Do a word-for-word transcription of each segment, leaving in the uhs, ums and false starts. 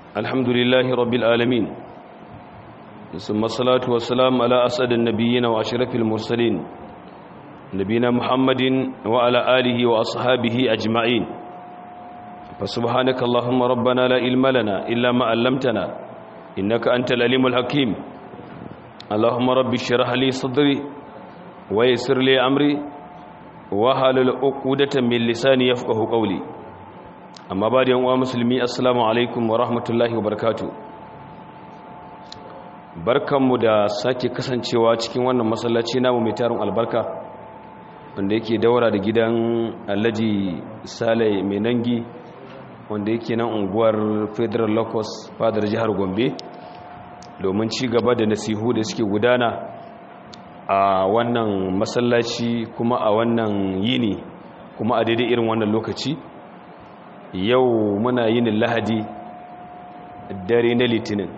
الحمد لله رب العالمين ثم الصلاة والسلام على أسعد النبيين وأشرف المرسلين نبينا محمد وعلى آله وأصحابه أجمعين فسبحانك اللهم ربنا لا علم لنا إلا ما علمتنا إنك أنت العليم الحكيم اللهم رب اشرح لي صدري ويسر لي أمري واحلل عقدة من لساني يفقهوا قولي amma ba da yan'uwa musulmi assalamu alaikum wa rahmatullahi wa barakatuh barkanmu da sake kasancewa cikin wannan masallaci namu mai tarin albarka wanda yake daura da gidan Alhaji Sale mai nangi wanda yake nan unguwar Federal Locus fadar jihar Gombe domin ci gaba da nasihu da suke gudana a wannan masallaci kuma a wannan yini kuma a daidai irin wannan lokaci yau muna yin lahadi dare na litinin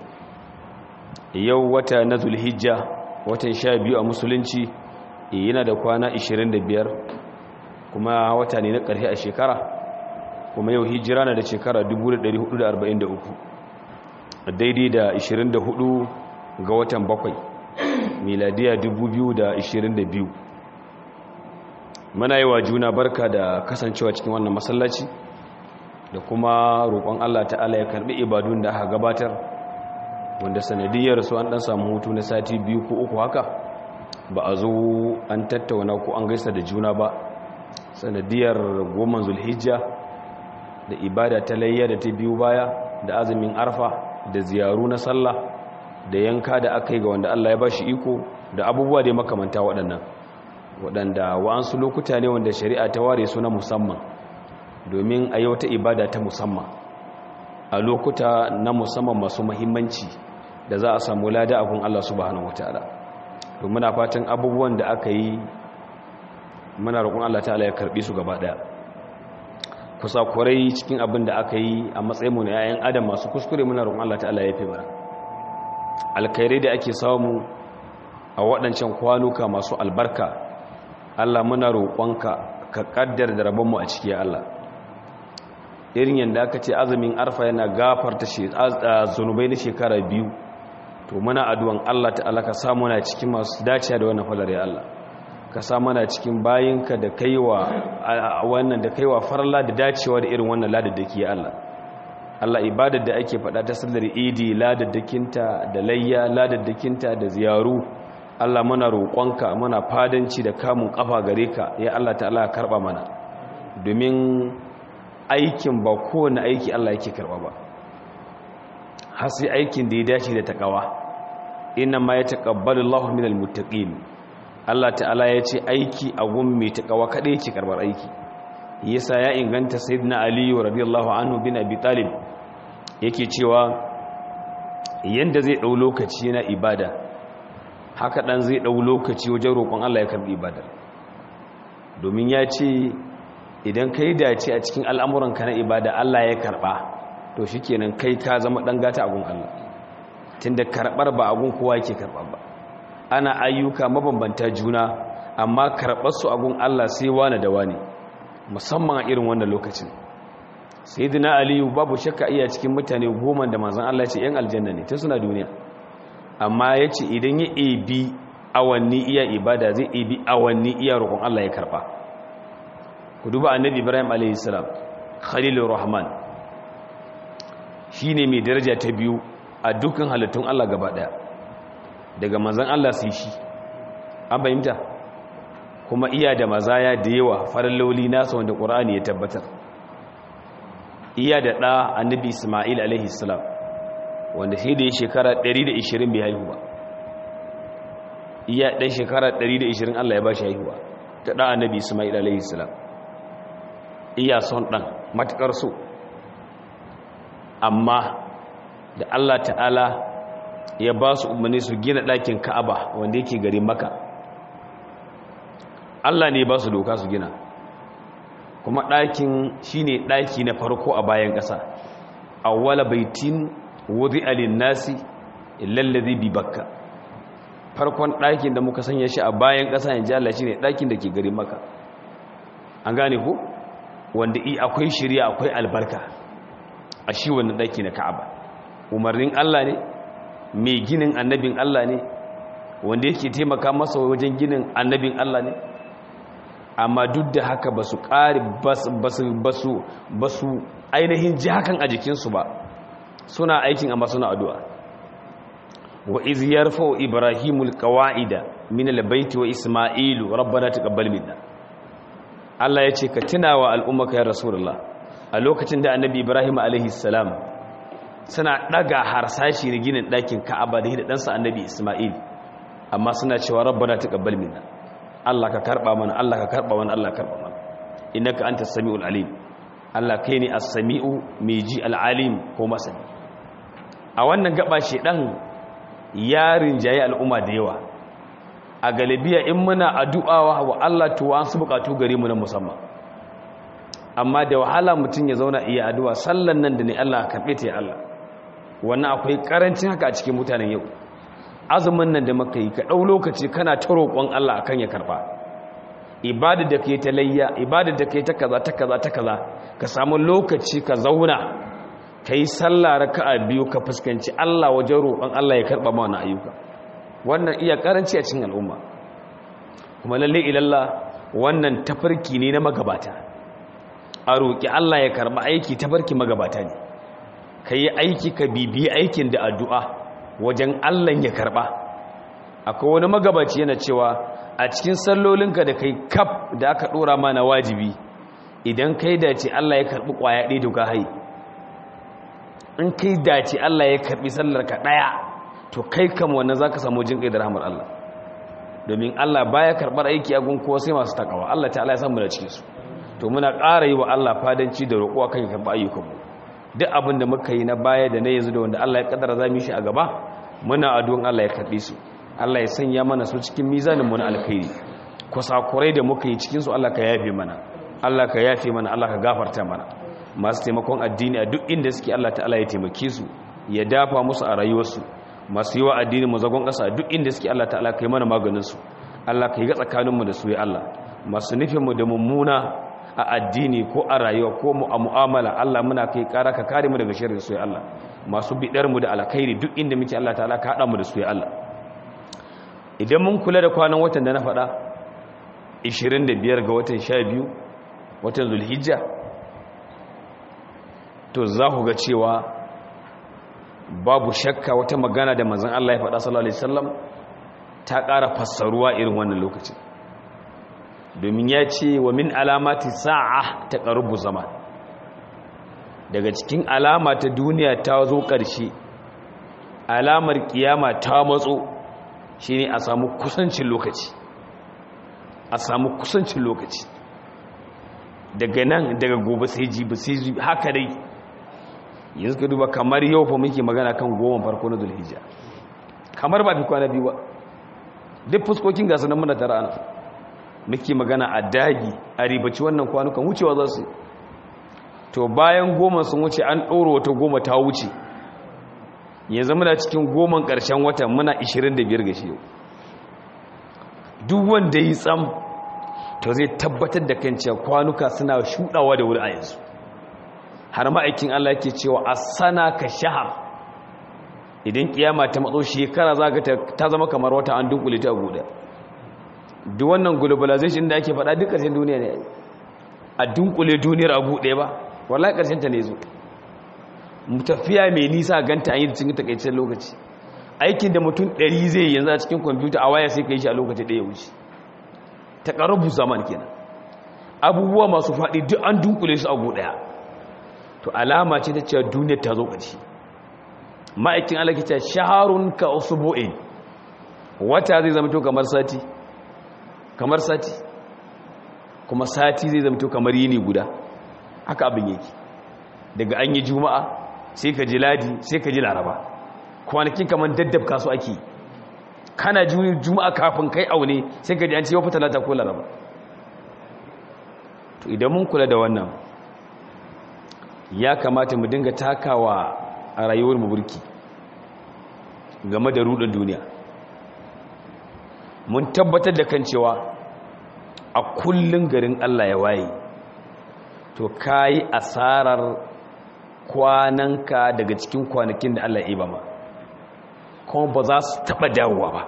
yau wata na zulhijja watan sha biyu a musulunci yana da kwana ishirin da biyar kuma wata ne na ƙarshe a shekara kuma yau hijira na da shekara dubu da ɗari hudu da arba'in da uku daidai da ishirin da hudu ga watan bakwai miladiya dubu biyu da ishirin da biyu muna yi wa juna barka da kasancewa cikin wannan masallaci da kuma roƙon Allah ta'ala ya karɓi ibadun da aka gabatar wanda sanadiyar su an ɗan samu hutu na sati biyu ko uku haka ba a zo an tattauna ko an gaisa da juna ba sanadiyar goma zulhijja da ibada ta layya da ta biyu baya da azumin arfa da ziyaru na sallah da yanka da aka yi ga wanda Allah ya ba shi iko da abubuwa da makamanta waɗannan waɗanda wa'ansu lokuta ne wanda shari'a ta ware su na musamman domin a yi wata ibada ta musamman a lokuta na musamman masu mahimmanci da za a samu lada abun Allah subhanahu wataala domin muna fatan abubuwan da aka yi muna roƙon Allah ta'ala ya karbi su gaba daya kusakurai cikin abin da aka yi a matsayin mu na yayan adam masu kuskure muna roƙon Allah ta'ala ya fi bara alkhairai da ake samu a waɗancan kwanuka masu albarka Allah muna roƙonka ka kaddar da rabonmu a ciki ya Allah irin yadda aka ce azumin arfa yana gafarta zunubai na shekara biyu to muna addu'an Allah ta'ala ka samu na cikin masu dacewa da wannan falar ya Allah ka samu na cikin bayinka da kaiwa wannan da kaiwa farla da dacewa da irin wannan ladaddaki ya Allah Allah ibadar da ake faɗa ta sallar idi ladaddakinta da layya ladaddakinta da ziyaru Allah muna roƙonka muna fadanci da kamun kafa gare ka ya Allah ta'ala ka karba mana domin aikin ba kowane aiki Allah yake karba ba har sai aikin da ya dace da takawa inna ma yataqabbalu Allahu minal muttaqin Allah ta'ala ya ce aiki a gun mai takawa kadai yake karbar aiki yasa ya inganta sayyidina Ali radiyallahu anhu bin Abi Talib yake cewa yanda zai dau lokaci yana ibada haka dan zai dau lokaci wajen roƙon Allah ya karbi ibadar domin ya ce idan kai dace a cikin al'amuranka na ibada Allah ya karba to shikenan kai ka zama dan gata agun Allah tunda karbar ba agun kowa yake karba ba ana ayyuka mabambanta juna amma karbar su agun Allah sai wani da wani musamman a irin wannan lokacin sayyidina Ali babu shakka iya cikin mutane goma da manzon Allah ya ce yan aljanna ne tun suna duniya amma ya ce idan ya ebi awanni iya ibada zai ebi awanni iya roƙon Allah ya karɓa ku duba annabi Ibrahim a.s. Khalilur Rahman shi ne mai daraja ta biyu a dukkan halittun Allah gaba ɗaya daga manzan Allah sai shi an fahimta kuma iya da mazaya da yawa faralloli nasa wanda ƙur'ani ya tabbatar iya da ɗa annabi Ismail a.s. wanda sai da ya shekara ɗari da ishirin bai haihu ba iya ɗan shekara ɗari da ishirin Allah ya ba shi haihuwa ta ɗan annabi Ismail alaihi salam iya son ɗan matuƙar so amma da Allah ta'ala ya ba su umarni su gina ɗakin Ka'aba wanda yake garin Makka Allah ne ba su doka su gina kuma ɗakin shine ɗaki na farko a bayan ƙasa awwala baitin wudi alinnasi lallazi bi bakka farkon ɗakin da muka sanya shi a bayan ƙasa yanzu Allah shine ɗakin da ke garin Makka an gane ko wanda i akwai shiriya akwai albarka a shi wannan ɗaki na Ka'aba umarnin Allah ne, mai ginin annabin Allah ne, wanda yake taimaka masa wajen ginin annabin Allah ne, amma duk da haka ba su ƙari ba su ainihin ji hakan a jikinsu ba, suna aikin amma suna addu'a. wa iz yarfa'u ibrahimul qawa'ida min al-bayti wa isma'ilu rabbana taqabbal minna. Allah ya ce ka tunawa al'ummaka ya rasulullah a lokacin da annabi ibrahim alaihi salam suna daga harsashi da ginin ɗakin ka'aba da ɗansa annabi isma'il, amma suna cewa rabbana taqabbal minna, Allah ka karba mana, Allah ka karba mana, Allah ka karba mana, innaka antas samiul alim. Allah kai ne as-sami'u mai ji al-alim ko masani. A wannan gaba shedan yarin jayi al'umma da yawa, a galibiya in muna addu'a wa Allah to an su bukatu gare mu na musamman, amma da wahala mutum ya zauna iya addu'a sallan nan da ne Allah karbe ta ya Allah. Wannan akwai karancin haka a cikin mutanen yau. Azumin nan da muka yi ka dau lokaci kana ta roƙon Allah akan ya karba, ibada da kai ta layya, ibada da kai ta kaza ta kaza ta kaza, ka samu lokaci ka zauna ka yi sallah raka'a biyu ka fuskanci Allah wajen roƙon Allah ya karɓa mana ayyuka. Wannan iya ƙaranci a cikin al'umma, kuma lalle ilalla wannan tafarki ne na magabata. A roƙi Allah ya karɓa aiki tafarki magabata ne, ka yi aiki ka bibiyi aikin da addu'a wajen Allah ya karɓa. Akwai wani magabaci yana cewa a cikin sallolinka da kai kaf da aka ɗora mana wajibi, idan kai dace Allah ya karɓi ƙwaya ɗaya da ka hai, in kai dace Allah ya karbi sallarka daya, to kai kam wannan zaka samu jin kai da rahmar Allah, domin Allah baya karbar aiki a gun kowa sai masu takawa. Allah ta'ala ya san mu da cikin su. To muna ƙara yi wa Allah fadanci da roƙo kan ya karba ayyukan mu. Duk abin da muka yi na baya da na yanzu da wanda Allah ya kaddara za mu yi shi a gaba, muna addu'an Allah ya karbe su, Allah ya sanya mana su cikin mizanin mu na alkhairi. Kusakurai da muka yi cikin su Allah ka yafe mana, Allah ka yafe mana, Allah ka gafarta mana. Masu taimakon addini a duk inda suke Allah ta'ala ya taimake su, ya dafa musu a rayuwarsu. Masu yi wa addini mu zagon ƙasa a duk inda suke Allah ta'ala ka yi mana maganinsu, Allah ka yi ga tsakaninmu da su ya Allah. Masu nufinmu da mummuna a addini ko a rayuwa ko mu a mu'amala, Allah muna kai ƙara ka kare mu daga sharrin su ya Allah. Masu biɗarmu da alkhairi duk inda muke Allah ta'ala ka haɗa mu da su ya Allah. Idan mun kula da kwanan watan da na faɗa ishirin da biyar ga watan sha biyu watan Zulhijja, to za ku ga cewa babu shakka wata magana da manzon Allah ya faɗa sallallahu alaihi wasallam ta ƙara fassaruwa irin wannan lokacin, domin ya ce wa min alamati sa'a taqarrubu zaman, daga cikin alama ta duniya ta zo ƙarshe, alamar kiyama ta matso, shine a samu kusancin lokaci, a samu kusancin lokaci daga nan daga gobe sai jibi sai jibi haka dai. Yanzu ka duba kamar yau fa muke magana kan goma farko na Zulhijja, kamar ba fi kwana biyu ba, duk fuskokin gasu nan muna tara ana muke magana a dagi a ribaci wannan kwanukan wucewa za su. To bayan goma sun wuce an ɗoro wata goma ta wuce, yanzu muna cikin goman ƙarshen watan muna ishirin da biyar ga shi yau. Duk wanda yi tsam to zai tabbatar da kan cewa kwanuka suna shuɗawa da wuri a yanzu. Har ma'aikin Allah yake cewa a sana ka shahar, idan kiyama ta matso shekara za ka ta zama kamar wata an dunkule ta guda. Duk wannan globalization da ake faɗa duk ƙarshen duniya ne, a dunkule duniyar abu ɗaya ba, wallahi ƙarshen ta ne zo. Tafiya mai nisa ganta an yi cikin takaitaccen lokaci, aikin da mutum ɗari zai yi yanzu a cikin kwamfuta a waya sai ka yi shi a lokaci ɗaya wuce. Ta ƙarabu zaman kenan, abubuwa masu faɗi duk an dunkule su abu ɗaya. To alama ce ta cewa duniyar ta zo ƙarshe. Ma'aikin Allah ke cewa shaharun ka usbu'in, wata zai zama to kamar sati, kamar sati, kuma sati zai zama to kamar yini guda. Haka abin yake. Daga an yi juma'a sai ka ji ladi sai ka ji laraba, kwanakin kamar daddabka su ake. Kana juma'a kafin kai aune sai ka ji an ce yau fa talata ko laraba. To idan mun kula da wannan, ya kamata mu dinga takawa a rayuwar mu burki game da rudin duniya. Mun tabbatar da kan cewa a kullun garin Allah ya waye, to kai asarar kwananka daga cikin kwanakin da Allah ya ba ma kuma ba za su taba dawowa ba.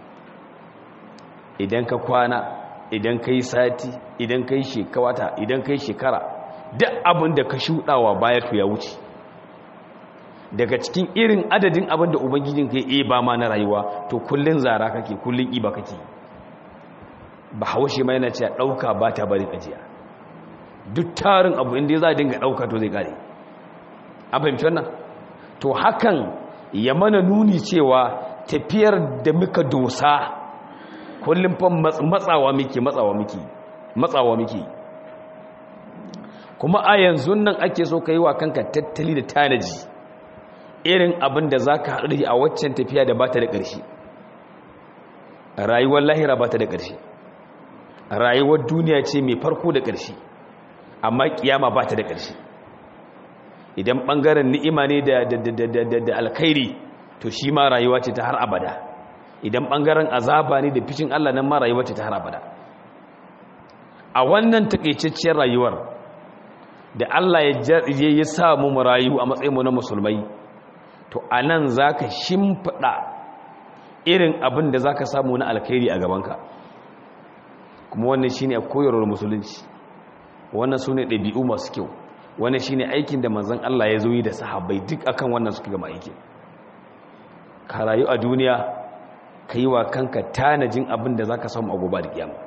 Idan ka kwana, idan ka yi sati, idan ka yi shekawata, idan ka yi shekara, duk abin da ka shuɗawa baya to ya wuce. Daga cikin irin adadin abin da ubangijin ka yi ba ma na rayuwa to kullun zara kake, kullun iba kake. Ba haushe mai na ce ɗauka ba ta bari ajiya. Duk tarin abu inda za a dinga ɗauka to zai ƙare. An fahimci wannan? To hakan ya mana nuni cewa tafiyar da muka dosa kullum fa matsawa muke matsawa muke matsawa muke kuma a yanzu nan ake so ka yi wa kanka tattali da tanaji irin abin da za ka haɗu a waccan tafiya da ba ta da ƙarshe. Rayuwar lahira ba ta da ƙarshe, rayuwar duniya ce mai farko da ƙarshe, amma ƙiyama ba ta da ƙarshe. Idan ɓangaren ni'ima ne da alkhairi to shi ma rayuwa ce ta har abada. Idan ɓangaren azaba ne da fishin Allah nan ma rayuwa ce ta har abada. A wannan taƙaitacciyar rayuwar da Allah ya sa mu rayu a matsayin mu na musulmai, to a nan za ka shimfiɗa irin abin da za ka samu na alkhairi a gabanka. Kuma wannan shi ne a koyarwar musulunci, wannan su ne ɗabi'u masu kyau, wannan shi ne aikin da manzon Allah ya zo yi da sahabbai duk akan wannan suka gama aikin. Ka rayu a duniya, ka yi wa kanka tanajin abin da za ka samu a gobe da kiyama.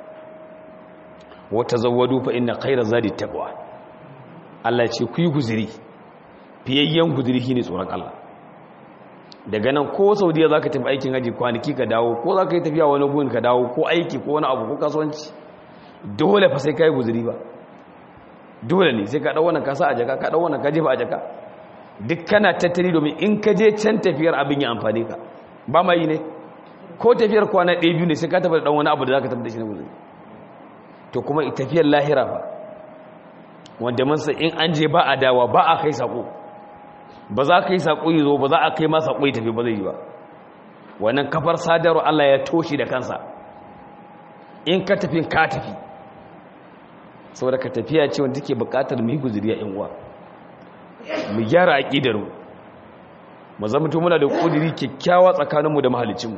Wata zawwadu fa inna khayra zadi taqwa. Allah ce ku yi guziri, fiyayyen guziri shine tsoron Allah. Daga nan ko Saudiya zaka tafi aikin haji kwanaki ka dawo, ko zaka yi tafiya wani gun ka dawo, ko aiki ko wani abu ko kasuwanci, dole fa sai kai guziri ba. Dole ne sai ka dau wannan kasa a jaka, ka dau wannan ka jefa a jaka. Duk kana tattali domin in ka je can tafiyar abin ya amfane ka. Ba ma yi ne? Ko tafiyar kwana ɗaya biyu ne sai ka tafi da dan wani abu da zaka tafi da shi na guziri. To kuma tafiyar lahira fa, wanda mun san in an je ba a dawa, ba a kai sako, ba za ka yi sako yi zo, ba za a kai ma sako yi tafi, ba zai yi ba. Wannan kafar sadarwa Allah ya toshi da kansa. In ka tafi ka tafi, saboda ka tafiya ce wanda take buƙatar mu yi guzuriya in uwa, mu gyara aqidar mu, mu zama to muna da kudiri kyakkyawa tsakaninmu da mahaliccinmu.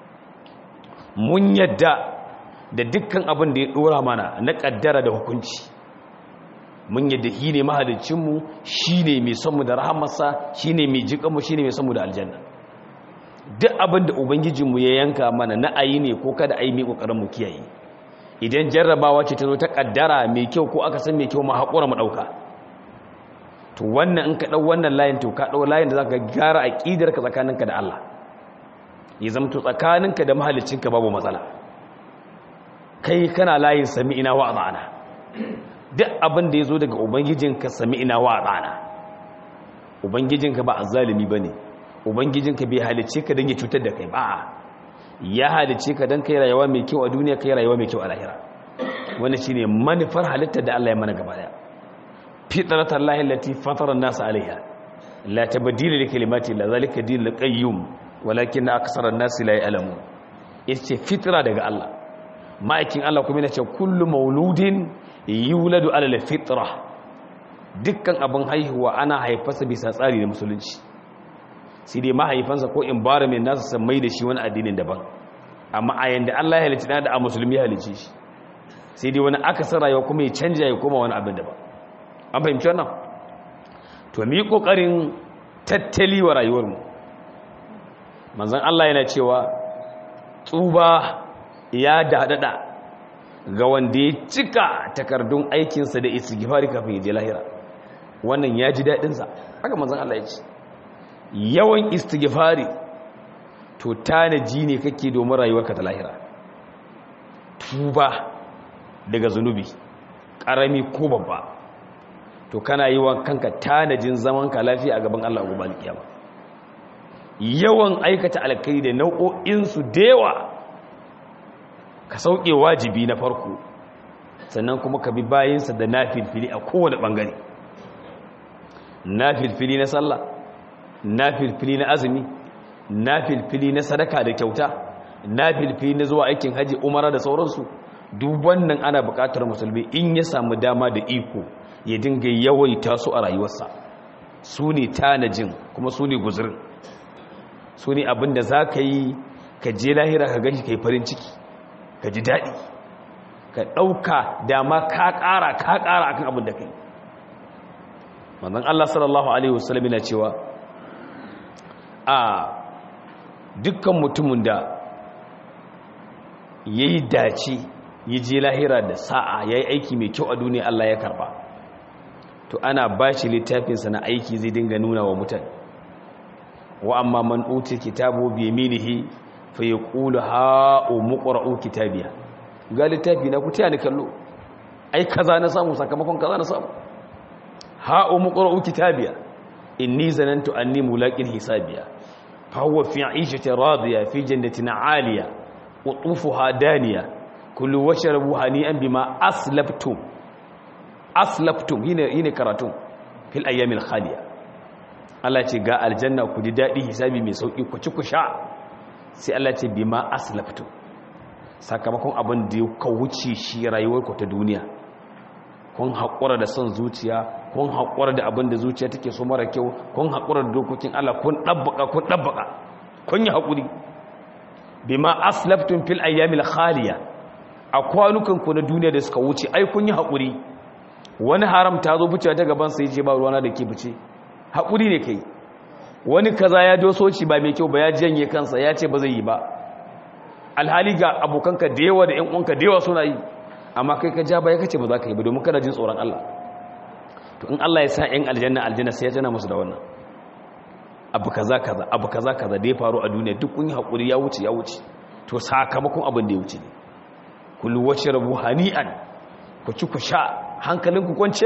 Mun yadda da dukkan abin da ya dora mana na kaddara da hukunci. Mun yadda shi ne mahalicinmu, shi ne mai sonmu da rahamarsa, shi ne mai jikanmu, shi ne mai sonmu da aljanna. Duk abin da ubangijinmu ya yanka mana na ayi ne ko kada ayi mai kokarin mu kiyaye. Idan jarrabawa ce ta zo ta kaddara mai kyau ko aka san mai kyau ma haƙura mu ɗauka. To wannan in ka ɗau wannan layin to ka ɗau layin da za ka gyara aƙidarka tsakaninka da Allah. Ya zama to tsakaninka da mahalicinka babu matsala. Kai kana layin sami'ina wa ata'ana. Duk abin da ya zo daga ubangijinka sami'ina wa ata'ana. Ubangijinka ba azzalimi bane. Ubangijinka bai halice ka don ya cutar da kai ba. Ya halice ka don kai rayuwa mai kyau a duniya, kai rayuwa mai kyau a lahira. Wannan shine manufar halittar da Allah ya mana gaba daya. Fitratal lahi allati fatara an-nas 'alayha. La tabdila li kalimati la zalika dinul qayyim walakin aksara an-nas la ya'lamun. Yace fitra daga Allah. Ma'aikin Allah kuma yana cewa kullu mauludin yuladu 'ala al-fitra. Dukkan abin haihuwa ana haifarsa bisa tsari da musulunci. Sai dai mahaifansa ko environment nasu san mai da shi wani addinin daban. Amma a yanda Allah ya halicci da a musulmi ya halicce shi. Sai dai wani akasar rayuwa kuma ya canja ya koma wani abin daban. An fahimci wannan? To mu yi kokarin tattali wa rayuwarmu. Manzon Allah yana cewa tsuba ya dadada ga wanda ya cika takardun aikinsa da istighfari kafin ya je lahira. Wannan ya ji dadin sa. Haka manzon Allah ya ce. Yawan istighfari to tanaji ne kake domin rayuwarka ta lahira. Tuba daga zunubi karami ko babba to kana yi wa kanka tanajin zaman ka lafiya a gaban Allah gobe alkiyama. Yawan aikata alkhairi da nau'o'in su dewa ka sauke wajibi na farko, sannan kuma ka bi bayinsa da nafilfili a kowane bangare. Nafilfili na sallah, nafilfili na azumi, nafilfili na sadaka da kyauta, nafilfili na zuwa aikin haji, umara da sauransu. Duk wannan ana buƙatar musulmi in ya samu dama da iko ya dinga yawaita su a rayuwarsa. su ne tanajin kuma su ne guzurin, su ne abinda za ka yi ka je lahira ka gani ka yi farin ciki ka ji daɗi ka ɗauka dama ka ƙara ka ƙara akan abin da ka yi. manzon Allah sallallahu alaihi wasallam yana cewa a dukkan mutumin da yayi dace ya je lahira da sa'a yayi aiki mai kyau a duniya Allah ya karba, to ana bashi littafin sa na aiki zai dinga nuna wa mutane. wa amma man uti kitabu bi yaminihi fa yaqulu ha umqra'u kitabiya, ga littafi na ku taya ni kallo, ai kaza na samu sakamakon kaza na samu. ha umqra'u kitabiya inni zanantu anni mulaqin hisabiya fa huwa fi 'ishatin radiya fi jannatin 'aliya qutufuha daniya kullu washrabu hani'an bima aslaftum aslaftum hine hine karatun fil ayyamil khaliya. Allah ce ga aljanna ku ji dadi hisabi mai sauki ku ci ku sha, sai Allah ce bima aslaftum, sakamakon abin da ka wuce shi rayuwar ku ta duniya. kun haƙura da son zuciya, kun haƙura da abin da zuciya take so mara kyau, kun haƙura da dokokin Allah, kun ɗabbaka kun ɗabbaka kun yi haƙuri. bima aslaftum fil ayyamil khaliya, a kwanukan ku na duniya da suka wuce ai kun yi haƙuri. wani haram ta zo fice ta gaban sa yace ba ruwana da ke fice, haƙuri ne kai. wani kaza ya doso shi ba mai kyau ba ya janye kansa ya ce ba zai yi ba, alhali ga abokanka da yawa da ƴan uwanka da yawa suna yi, amma kai ka ja baya kace ba za ka yi ba domin kana jin tsoron Allah. to in Allah ya sa ƴan aljanna aljanna sai ya tana musu da wannan abu kaza kaza abu kaza kaza da ya faru a duniya duk kun yi hakuri ya wuce ya wuce, to sakamakon abin da ya wuce ne. kullu washrabu hani'an, ku ci ku sha hankalinku kwance,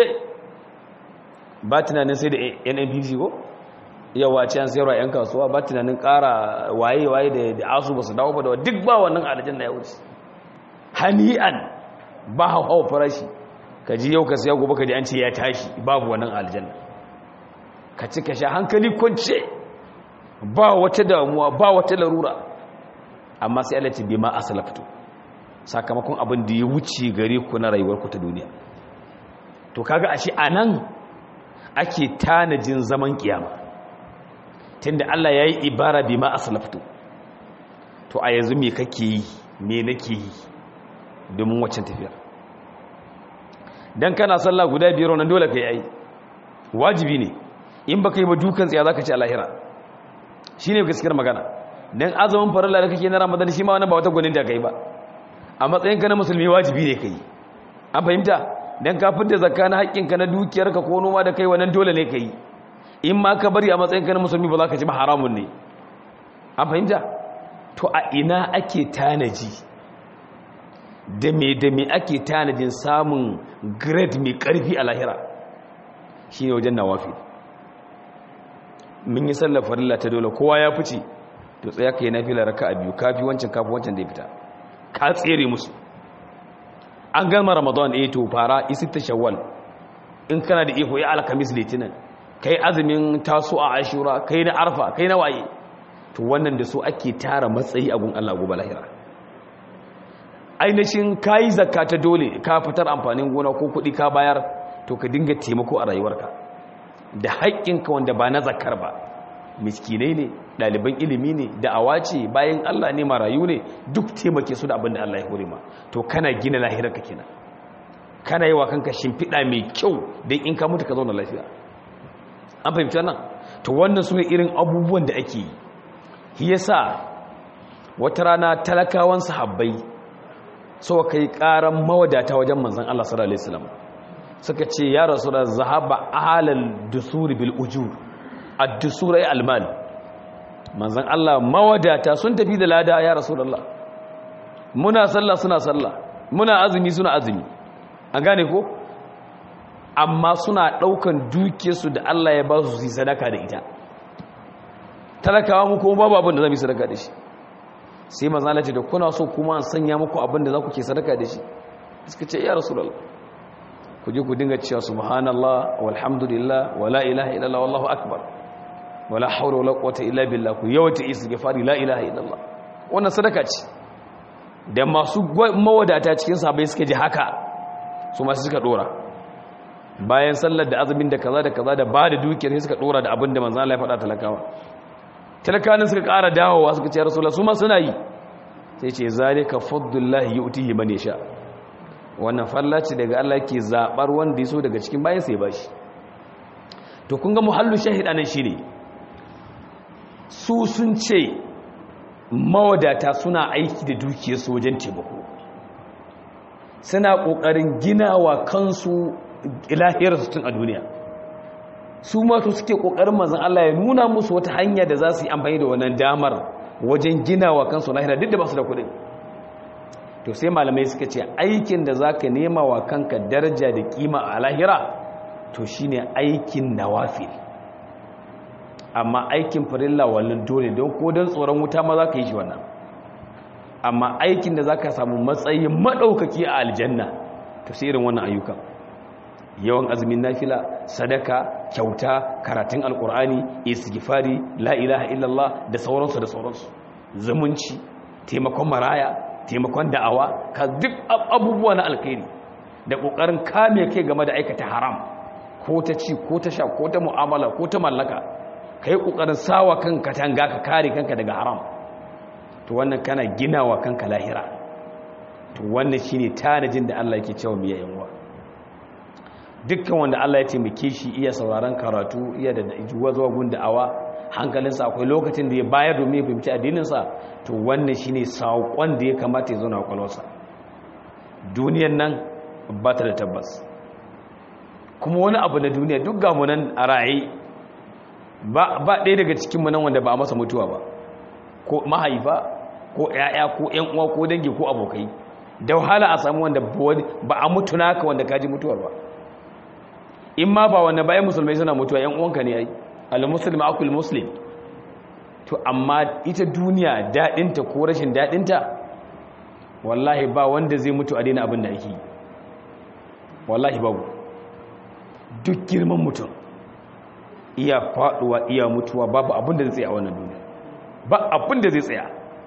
ba tunanin sai da N N P C ko yawa ce an sayarwa ƴan kasuwa, ba tunanin ƙara waye waye da da asu ba su dawo ba da duk ba wannan aljanna ya wuce. hani'an, ba hawa farashi ka ji yau ka siya gobe ka ji an ce ya tashi, babu wannan aljanna. ka ci ka sha hankali kwance, ba wata damuwa ba wata larura, amma sai Allah ce bima aslaftu, sakamakon abin da ya wuce gare ku na rayuwar ku ta duniya. to kaga ashe anan ake tanajin zaman kiyama, tunda Allah yayi ibara bima aslaftu. to a yanzu me kake yi me nake yi domin waccan tafiyar? dan kana sallah guda biyar wannan dole kai ai wajibi ne, in baka yi ba dukan tsaya zaka ci a lahira, shine gaskiyar magana. dan azumin farilla da kake na Ramadan shi ma wannan ba wata gwanin da kai ba, a matsayin ka na musulmi wajibi ne kai. an fahimta? dan ka fitar zakka na haƙƙin ka na dukiyar ka ko noma da kai wannan dole ne kai, in ma ka bari a matsayin ka na musulmi ba za ka ci ba, haramun ne. an fahimta? to a ina ake tanaji da me da me ake tanajin samun grade mai karfi a lahira? shi ne wajen nawafi. mun yi sallar farilla ta dole kowa ya fice, to tsaya ka yi nafila raka a biyu, kafi wancan kafi wancan da ya fita, ka tsere musu. an gama ramadan ɗaya to fara isi ta shawwal, in kana da iko ya alkamis litinin, kai azumin taso a ashura, kai na arfa, kai na waye, to wannan da su ake tara matsayi a gun Allah gobe lahira. ainihin kayi zakka ta dole, ka fitar amfanin gona ko kuɗi ka bayar, to ka dinga taimako a rayuwarka da haƙƙinka wanda ba na zakkar ba. miskinai ne, ɗaliban ilimi ne, da'awa ce, bayan Allah ne, marayu ne, duk taimake su da abin da Allah ya hore ma. to kana gina lahirarka kenan, kana yi wa kanka shimfiɗa mai kyau don in ka mutu ka zauna lafiya. an fahimta nan? to wannan su ne irin abubuwan da ake yi. shi yasa wata rana talakawan sahabbai so kai karan mawadata wajen manzon Allah sallallahu alaihi wasallam, suka ce ya rasulullah zahaba ahlal dusuri bil ujur, ad-dusur ay al-mal. manzon Allah mawadata sun tafi da lada ya rasulullah, muna sallah suna sallah, muna azumi suna azumi, an gane ko? amma suna daukan dukiyarsu da Allah ya ba su su sadaka da ita. talakawa mu kuma babu abin da zamu yi sadaka da shi. sai manzo Allah ce da kuna so kuma an sanya muku abin da za ku ke sadaka da shi? suka ce ya rasulullah, ku je ku dinga cewa subhanallah walhamdulillah wala ilaha illallah wallahu akbar wala hawla wala quwwata illa billah, ku yawaita istighfari la ilaha illallah. wannan sadaka ce. da masu mawadata cikin sahabbai suka ji haka, su ma suka dora bayan sallar da azumin da kaza da kaza da ba da dukiyar sai suka dora da abin da manzon Allah ya faɗa talakawa talakawan suka ƙara dawowa suka ce rasulullah su ma suna yi sai ce zalika fadlullahi yu'tihi man yasha wannan fallaci daga Allah yake zabar wanda yaso daga cikin bayan sai bashi to kun ga muhallu shahid anan shine su sun ce mawadata suna aiki da dukiyarsu wajen taimako suna kokarin ginawa kansu ilahiyarsu tun a duniya su ma to suke kokarin manzon Allah ya nuna musu wata hanya da za su yi amfani da wannan damar wajen ginawa kansu lahira duk da ba su da kuɗi to sai malamai suka ce aikin da zaka nema wa kanka daraja da kima a lahira to shine aikin nawafil amma aikin farilla wallan dole don ko don tsoron wuta ma zaka yi shi wannan amma aikin da zaka samu matsayi madaukaki a aljanna to sai irin wannan ayyukan yawan azumin nafila sadaka kyauta karatun alkur'ani istighfari la ilaha illallah da sauransu da sauransu zumunci taimakon maraya taimakon da'awa ka duk abubuwa na alkhairi da kokarin kame kai game da aikata haram ko ta ci ko ta sha ko ta mu'amala ko ta mallaka kai kokarin sawa kanka tanga ka kare kanka daga haram to wannan kana ginawa kanka lahira to wannan shine tanajin da Allah yake cewa miya yanwa dukkan wanda Allah ya taimake shi iya sauraron karatu iya da juwa zuwa gun da'awa hankalinsa akwai lokacin da ya bayar domin ya fahimci addininsa to wannan shine saƙon da ya kamata ya zo na kwalwarsa duniyan nan ba ta da tabbas kuma wani abu na duniya duk ga mu nan a raye ba ba ɗaya daga cikin mu nan wanda ba a masa mutuwa ba ko mahaifa ko ƴaƴa ko ƴan uwa ko dangi ko abokai da wahala a samu wanda ba a mutu naka wanda kaji mutuwar ba in ma ba wanda bayan musulmai suna mutuwa yan uwanka ne ai al-muslim akul muslim to amma ita duniya dadinta ko rashin dadinta wallahi ba wanda zai mutu a daina abin da yake wallahi babu duk girman mutum iya faduwa iya mutuwa babu abin da zai tsaya a wannan duniya ba abin da zai tsaya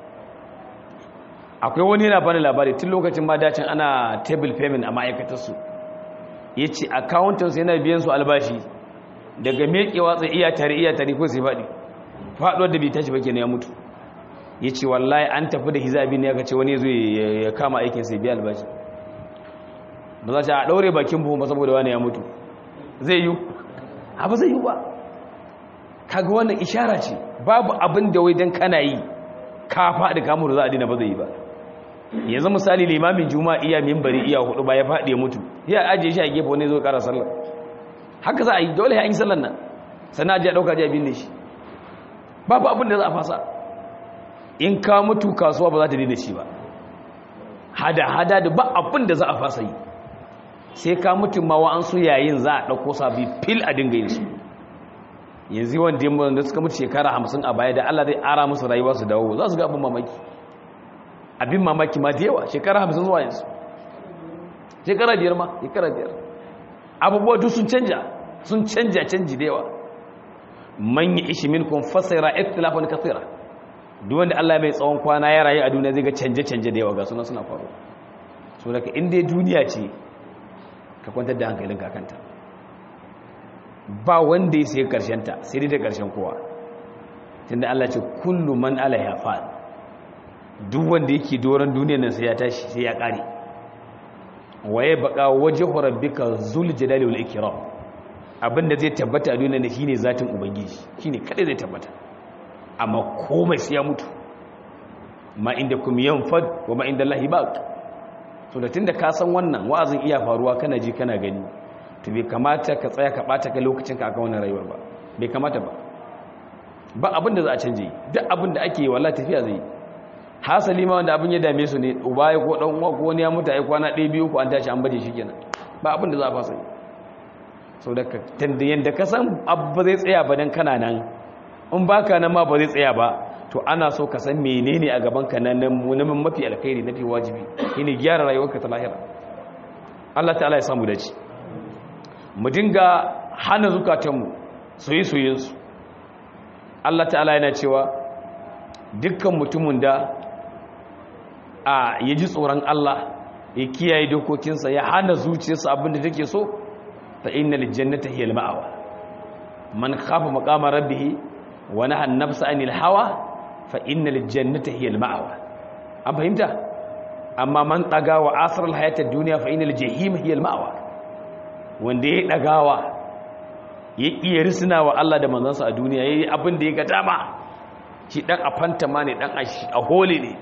akwai wani yana bani labari tun lokacin ma dacin ana table payment a ma'aikatarsu ya ce akawuntansu yana biyan su albashi daga mekewa tsaye iya tare iya tare ko sai faɗi faɗuwar da bai tashi ba kenan ya mutu ya ce wallahi an tafi da hizabi ne ya ce wani zo ya kama aikin sai biya albashi ba za ta a ɗaure bakin buhun ba saboda wani ya mutu zai yi abu zai yi ba kaga wannan ishara ce babu abin da wai don kana yi ka faɗi kamun da za a dina ba zai yi ba yanzu misali limamin juma'a iya mimbari iya hudu ba ya faɗi ya mutu ya ajiye shi a gefe wani zo ƙara sallar haka za a yi dole ya yi sallar nan sannan ajiye ɗauka ajiye binne shi babu abin da za a fasa in ka mutu kasuwa ba za ta daina shi ba hada-hada da ba abin da za a fasa yi sai ka mutu ma wa'ansu yayin za a ɗauko sabi fil a dinga yin su yanzu wanda yamma da suka mutu shekara hamsin a baya da Allah zai ara musu rayuwa su dawo za su ga abin mamaki abin mamaki ma da yawa shekara hamsin zuwa yanzu shekara biyar ma shekara biyar abubuwa duk sun canja sun canja canji da yawa man yi ishi minkum fasira ikhtilafan kathira duk wanda Allah mai tsawon kwana ya rayu a duniya zai ga canje canje da yawa ga suna suna faru so daga in dai duniya ce ka kwantar da hankalin kakanta ba wanda ya sai karshen ta sai dai da karshen kowa tunda Allah ce kullu man alaiha fa duk wanda yake doron duniyar nan sai ya tashi sai ya kare waye baka wajhu rabbika zul jalali wal ikram abinda zai tabbata a duniyar nan shine zatin ubangiji shine kada zai tabbata amma komai sai ya mutu ma inda kum yanfad wa ma inda Allahi baq to da tunda ka san wannan wa'azin iya faruwa kana ji kana gani to bai kamata ka tsaya ka bata ka lokacin ka aka wannan rayuwar ba bai kamata ba ba abinda za a canje duk abinda ake yi wallahi tafiya zai hasali ma wanda abin ya dame su ne uba ya ko dan uwa ko wani ya mutu ai kwana ɗaya biyu ko an tashi an baje shi kenan ba abinda za a fasa so da ka tanda yanda ka san abba zai tsaya ba dan kana nan in baka nan ma ba zai tsaya ba to ana so ka san menene a gaban ka nan mun mafi alkhairi nafi wajibi shine gyara rayuwarka ta lahira Allah ta'ala ya samu dace mu dinga hana zukatanmu soyayyen su Allah ta'ala yana cewa dukkan mutumin da a yaji tsoron Allah ya kiyaye dokokinsa ya hana zuciyarsa abinda take so fa innal jannata hiya al-ma'wa man khafa maqama rabbih wa naha an-nafsa 'anil hawa fa innal jannata hiya al-ma'wa. an fahimta. amma man daga wa asrar al-hayat ad-dunya fa innal jahima hiya al-ma'wa. wanda ya dagawa ya iya risina wa Allah da manzansa a duniya yayi abin da ya ga dama, shi dan afanta ma ne dan a hole ne.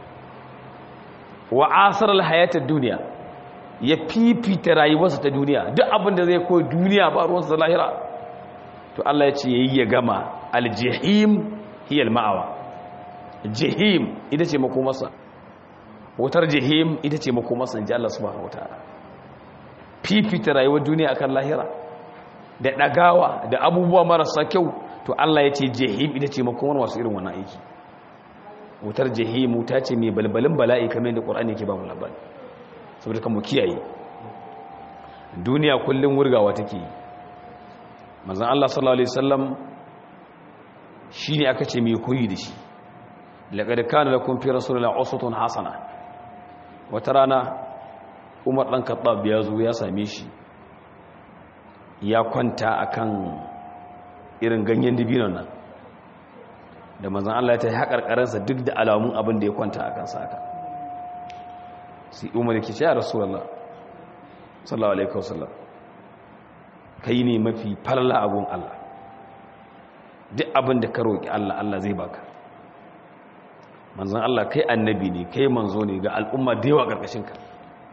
wa asrar al-hayat ad-dunya ya fifita rayuwarsa ta duniya, duk abin da zai koyi duniya ba ruwansa lahira, to Allah ya ce yayi ya gama. al-jahim hiya al-ma'wa. jahim ita ce makomarsa, wutar jahim ita ce makomarsa, inji Allah subhanahu wataala. fifita rayuwar duniya akan lahira da dagawa da abubuwa marasa kyau, to Allah ya ce jahim ita ce makomar masu irin wannan aiki. wutar jahim wuta ce mai balbalin bala'i kamar yadda Qur'ani yake ba mu labari, saboda kan mu kiyaye. duniya kullun wurgawa take yi. manzon Allah sallallahu alaihi wasallam shine aka ce mai koyi da shi. laqad kana lakum fi rasulillahi uswatun hasana. wata rana Umar dan Khattab ya zo ya same shi, ya kwanta akan irin ganyen dibinon nan, da manzon Allah ya ta haƙarƙaransa duk da alamun abin da ya kwanta akan sa haka. sai Umar yake ce ya Rasulullah sallallahu alaihi wasallam, kai ne mafi falala abun Allah, duk abin da ka roki Allah Allah zai baka. manzon Allah kai annabi ne, kai manzo ne ga al'umma da yawa karkashin ka,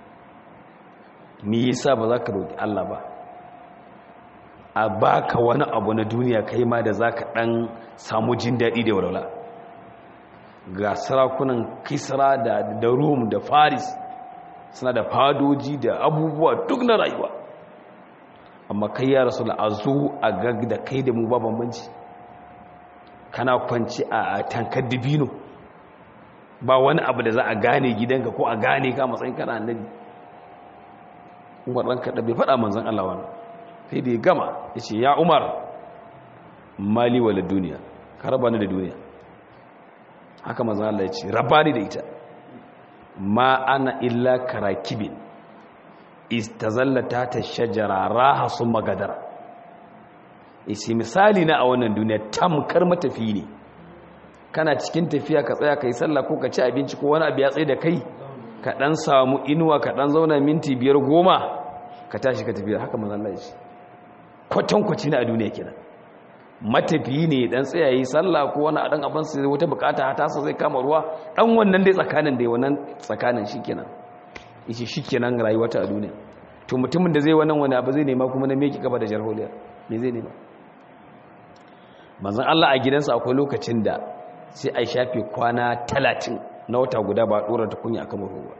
me yasa ba za ka roki Allah ba a baka wani abu na duniya kai ma da zaka dan samu jin dadi da walwala? ga sarakunan Kisra da da Rum da Faris suna da fadoji da abubuwa duk na rayuwa, amma kai ya Rasul azu a gag da kai da mu ba bambanci. kana kwanci a tankar dibino, ba wani abu da za a gane gidanka ko a gane ka matsayin kana annabi. Umar ranka da bai faɗa manzon Allah wannan, sai da ya gama ya ce ya Umar mali wala duniya, ka raba ni da duniya. haka manzon Allah ya ce raba ni da ita. ma ana illa karakibin istazallata ta shajara raha sun magadara. isi misali na a wannan duniya tamkar matafi ne, kana cikin tafiya ka tsaya ka yi sallah ko ka ci abinci ko wani abu ya tsaye da kai, ka dan samu inuwa ka dan zauna minti biyar goma ka tashi ka tafiya. haka manzon Allah ya ce kwatankwaci na a duniya kenan. matafi ne dan tsaya yi sallah ko wani dan abin sai wata bukata ta sa zai kama ruwa, dan wannan dai tsakanin dai wannan tsakanin shikenan, yace shikenan rayuwata a duniya. to mutumin da zai wannan wani abu zai nema kuma na meki gaba da jarholiya, me zai nema? manzon Allah a gidansa akwai lokacin da sai a shafe kwana talatin na wata guda ba dora ta kunya akan ruwa.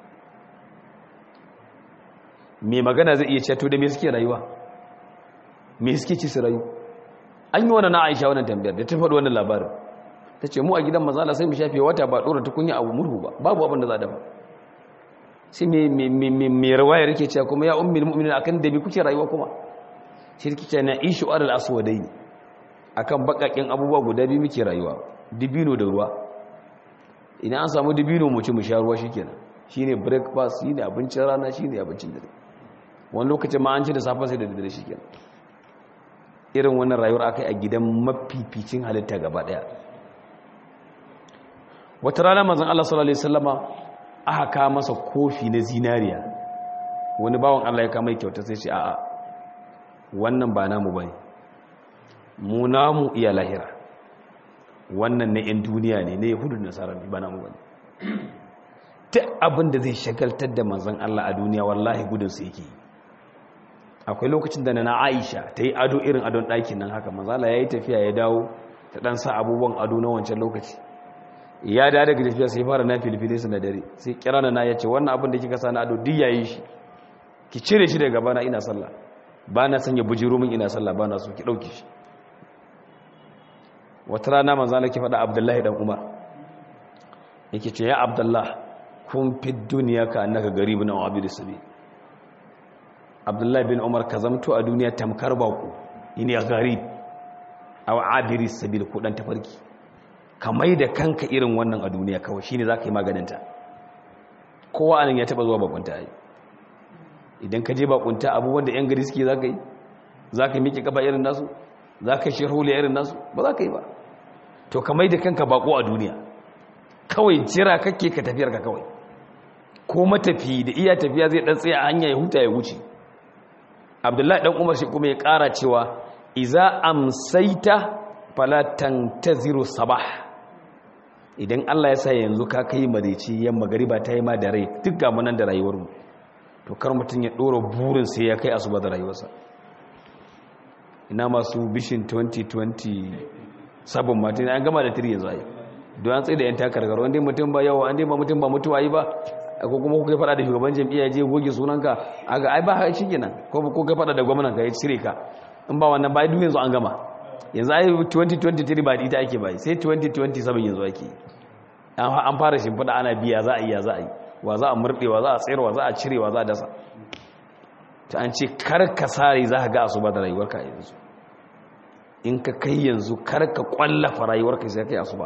me magana zai iya cewa to da me suke rayuwa, me suke ci su rayu? an yi wannan na Aisha wannan tambayar da ta faɗi wannan labarin, ta ce mu a gidan manzon Allah sai mu shafe wata ba dora ta kunya abu murhu ba, babu abin da za a dafa. sai me me me me rawaya yake cewa kuma ya ummul mu'minin akan da bi kuke rayuwa kuma? shirki ce na ishu alal aswadaini, akan bakakin abubuwa guda biyu muke rayuwa, dibino da ruwa. idan an samu dibino mu ci mu sha ruwa shikenan, shine breakfast, shine abincin rana, shine abincin dare. wani lokacin ma an ci da safe sai da dare shikenan. irin wannan rayuwar akai a gidan mafificin halitta gaba daya. wata rana manzon Allah sallallahu alaihi wasallama aka ka masa kofi na zinariya, wani bawon Allah ya kama kyauta sai ce a'a wannan ba namu bane, mu namu iya lahira, wannan na yan duniya ne, na yahudu da nasara ne, ba namu bane. ta abin da zai shagaltar da manzon Allah a duniya wallahi gudun sa yake. akwai lokacin da na Aisha ta yi ado irin adon ɗakin nan haka, manzon Allah yayi tafiya ya dawo ta dan sa abubuwan ado na wancan lokaci, ya da daga tafiya sai fara na filifili su na dare, sai kira na ya ce wannan abin da kika sa na ado duk yayi shi, ki cire shi daga bana ina sallah, ba na sanya bujiro min ina sallah, ba na so ki ɗauki shi. wata rana manzo Allah ke faɗa Abdullahi dan Umar yake ce ya Abdullah kun fi duniya ka annaka garibun aw abid sabi. Abdullahi bin Umar ka zamto a duniya tamkar bako, ini ya garib aw abiri sabil ku dan tafarki, kamai da kanka irin wannan a duniya kawai shine zaka yi maganinta. kowa anan ya taba zuwa bakunta ai, idan ka je bakunta abubuwan da yan gari suke za ka yi za ka miƙe kafa irin nasu za ka shirhuli irin nasu ba za ka yi ba to ka mai da kanka bako a duniya kawai jira kake ka tafiyar ka kawai ko matafi da iya tafiya zai dan tsaya a hanya ya huta ya wuce abdullahi dan umar shi kuma ya ƙara cewa iza amsaita fala tantaziru sabah idan Allah ya sa yanzu ka kai marici yamma gariba ta yi ma da rai duk ga munan da rayuwarmu to kar mutum ya dora burin sai ya kai asuba da rayuwarsa ina masu bishin twenty twenty-seven martin an gama da tiri yanzu ai don an tsaye da yan takarkar wanda mutum ba yawa an dai ba mutum ba mutuwa yi ba ko kuma kuka fada da shugaban jam'iyya je goge sunanka aga ai ba ha shi kenan ko ko kai fada da gwamnatin ka ya cire ka in ba wannan ba duk yanzu an gama yanzu ai twenty twenty-three ba ita ake ba sai twenty twenty-seven yanzu ake an fara shimfiɗa ana biya za a yi ya za a yi wa za a murɗe wa za a tsayar wa za a cire wa za a dasa ta an ce kar ka sare za ka ga asuba da rayuwarka yanzu in ka kai yanzu kar ka kwallafa rayuwarka sai kai asuba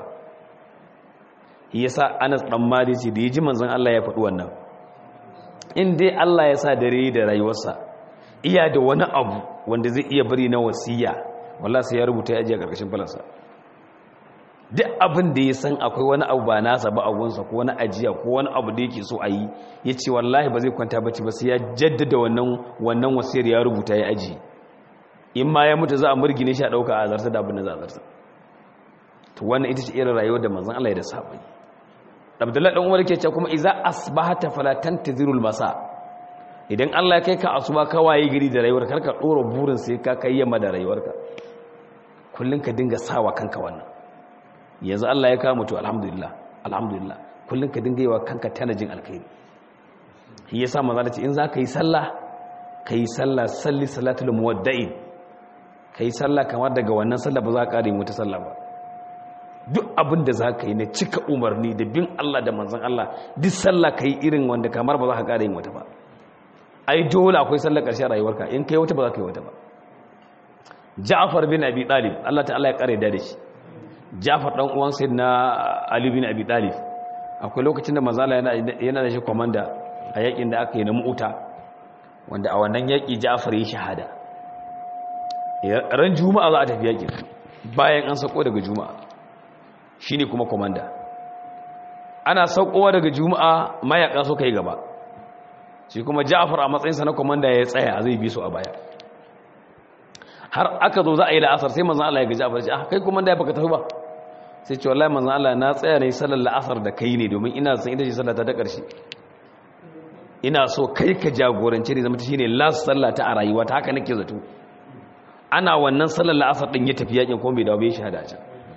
yasa Anas dan Malik ce da yaji manzon Allah ya faɗi wannan in dai Allah ya sa dare da rayuwarsa iya da wani abu wanda zai iya bari na wasiya wallahi sai ya rubuta ya ajiye karkashin falansa duk abin da ya san akwai wani abu ba nasa ba abunsa ko wani ajiya ko wani abu da yake so a yi ya ce wallahi ba zai kwanta bacci ba sai ya jaddada wannan wannan wasiyar ya rubuta ya ajiye in ma ya mutu za a murgine shi a ɗauka a zarta da abin da za a zarta to wannan ita ce irin rayuwar da manzon Allah ya da sabai Abdullahi dan Umar yake cewa kuma idza asbahata fala tantazirul masa idan Allah ya kai ka asuba ka waye gari da rayuwar karka dora burin sai ka kai yamma da rayuwarka kullun ka dinga sawa kanka wannan yanzu Allah ya kawo mutu alhamdulillah alhamdulillah kullun ka dinga yiwa kanka tanajin alkhairi shi yasa manzo Allah ce in za ka yi sallah kai sallah salli salatul muwadda'in kai sallah kamar daga wannan sallah ba za ka kare mu ta sallah ba duk abin da za ka yi na cika umarni da bin Allah da manzan Allah duk sallah ka yi irin wanda kamar ba za ka ƙara yin wata ba ai dole akwai sallar ƙarshen rayuwarka in ka yi wata ba za ka yi wata ba Ja'far bin Abi Talib Allah ta'ala ya ƙare da shi Ja'far dan uwan sayyidina Ali bin Abi Talib akwai lokacin da manzan Allah yana da shi komanda a yakin da aka yi na Mu'ta wanda a wannan yaki Ja'far ya shahada ran Juma'a za a tafi yakin bayan an sako daga Juma'a shi ne kuma komanda ana saukowa daga juma'a mayaka suka yi gaba shi kuma ja'far a matsayinsa na komanda ya tsaya zai bi su a baya har aka zo za a yi la'asar sai manzan Allah ya ga ja'far ya ce ah kai komanda ya baka tafi ba sai ce wallahi manzan Allah na tsaya ne sallar la'asar da kai ne domin ina san ita ce sallata ta ƙarshe ina so kai ka jagorance ne zama ta shine last sallata a rayuwa ta haka nake zato ana wannan sallar la'asar din ya tafi yakin kuma bai dawo bai shahada a can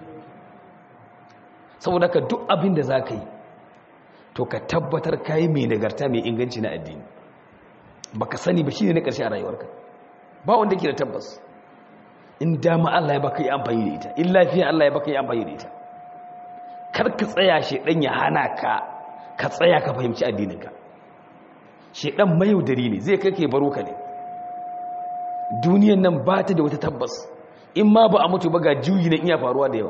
saboda ka duk abin da za ka yi to ka tabbatar ka yi mai nagarta mai inganci na addini ba ka sani ba shi ne na ƙarshe a rayuwarka ba wanda ke da tabbas in dama Allah ya baka yi amfani da ita in lafiya Allah ya baka yi amfani da ita kar ka tsaya shedan ya hana ka ka tsaya ka fahimci addininka shedan mayaudari ne zai kai ka baro ka ne duniyan nan ba ta da wata tabbas in ma ba a mutu ba ga juyi na iya faruwa da yawa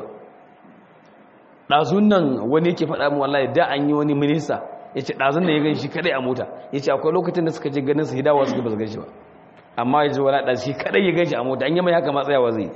ɗazun nan wani yake faɗa mu wallahi da an yi wani minista ya ce ɗazun nan ya gan shi kaɗai a mota ya ce akwai lokacin da suka je ganin su hidawa suka ba su gan shi ba amma ya ji wala ɗazu shi kaɗai ya gan shi a mota an yi mai haka matsayawa zai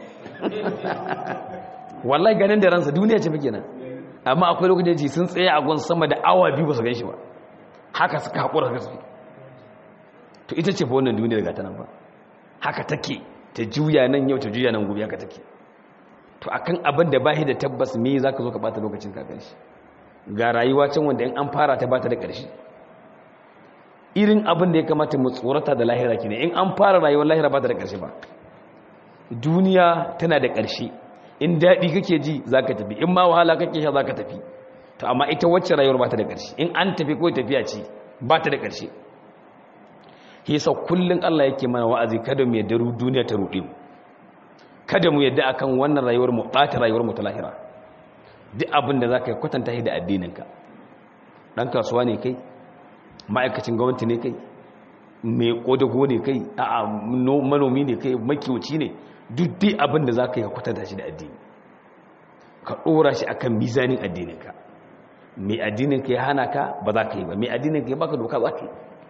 wallahi ganin da ransa duniya ce muke nan amma akwai lokacin da ya ce sun tsaye a gun sama da awa biyu ba su gan shi ba haka suka haƙura haka su to ita ce fa wannan duniya daga ta nan ba haka take ta juya nan yau ta juya nan gobe haka take to akan abin da bahi da tabbas me zaka zo ka bata lokacin ka ganshi ga rayuwa can wanda in an fara ta bata da ƙarshe irin abin da ya kamata mu tsorata da lahira kine in an fara rayuwar lahira bata da ƙarshe ba duniya tana da ƙarshe in daɗi kake ji zaka tafi in ma wahala kake sha zaka tafi to amma ita wacce rayuwar bata da ƙarshe in an tafi ko tafiya ce bata da ƙarshe yasa kullun Allah yake mana wa'azi kada mu yadda duniya ta ruɗe mu kada mu yadda akan wannan rayuwar mu ɓata rayuwar mu ta lahira duk abin da zaka yi kwatanta shi da addininka dan kasuwa ne kai ma'aikacin gwamnati ne kai mai kodago ne kai a'a manomi ne kai makiyoci ne duk dai abin da zaka yi kwatanta shi da addini ka dora shi akan mizanin addininka mai addininka ya hana ka ba za ka yi ba mai addininka ya baka doka za ka yi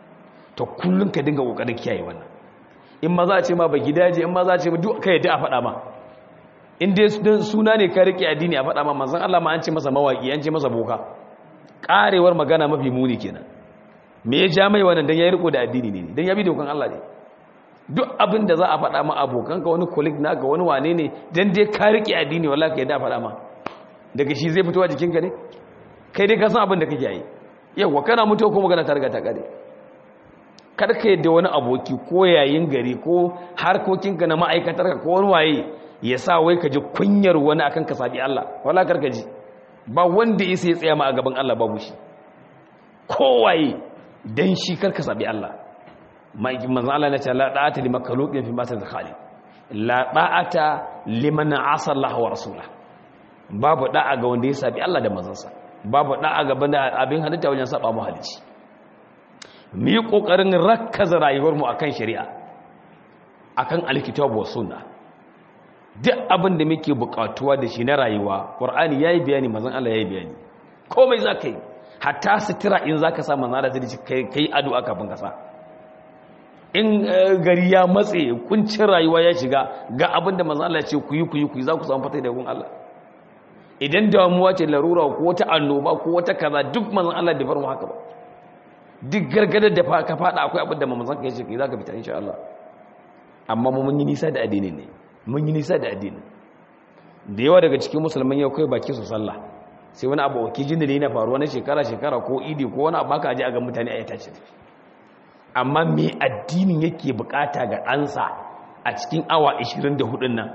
to kullum ka dinga kokarin kiyaye wannan in ma za a ce ma ba gidaje in ma za a ce ma duk kai da a faɗa ma in dai suna ne ka rike addini a faɗa ma manzon Allah ma an ce masa mawaki an ce masa boka karewar magana mafi muni kenan me ya ja mai wannan dan ya riko da addini ne dan ya bi dokan Allah ne duk abin da za a faɗa ma abokanka wani colleague naka wani wane ne dan dai ka rike addini wallahi kai da faɗa ma daga shi zai fito a jikinka ne kai dai ka san abin da kake yi yawa kana mutuwa ko magana ta riga ta kare kada ka yadda wani aboki ko yayin gari ko harkokinka na ma'aikatarka ko wani waye ya sa wai ka ji kunyar wani akan ka sabi Allah wala karka ji ba wanda isa ya tsaya ma a gaban Allah babu shi kowaye dan shi karka sabi Allah manzon Allah ya ce la da'ata liman kaluqin fi ma'sal khaliq la da'ata liman asa Allah wa rasulahu babu da'a ga wanda ya sabi Allah da manzansa babu da'a ga banda abin halitta wajen saba mu halici mu yi kokarin rakkaza rayuwar mu akan shari'a akan alkitabu was sunna duk abin da muke bukatuwa da shi na rayuwa qur'ani yayi bayani manzon Allah yayi bayani komai zaka yi hatta sitira in zaka sa manzon Allah zai kai kai addu'a kafin ka sa in gari ya matse kuncin rayuwa ya shiga ga abin da manzon Allah ya ce ku yi ku yi ku yi za ku samu fatai da gun Allah idan damuwa ce larura ko wata annoba ko wata kaza duk manzon Allah da bar mu haka ba duk gargadar da ka fada akwai abin da manzon ka yace kai zaka fita insha Allah amma mu mun yi nisa da addinin ne mun yi nisa da addinin da yawa daga cikin musulman yau kai baki su sallah sai wani abu ki jin da ne na faruwa na shekara shekara ko idi ko wani abu aka aje a ga mutane ayi tashi amma me addinin yake bukata ga ɗansa a cikin awa ashirin da hudu nan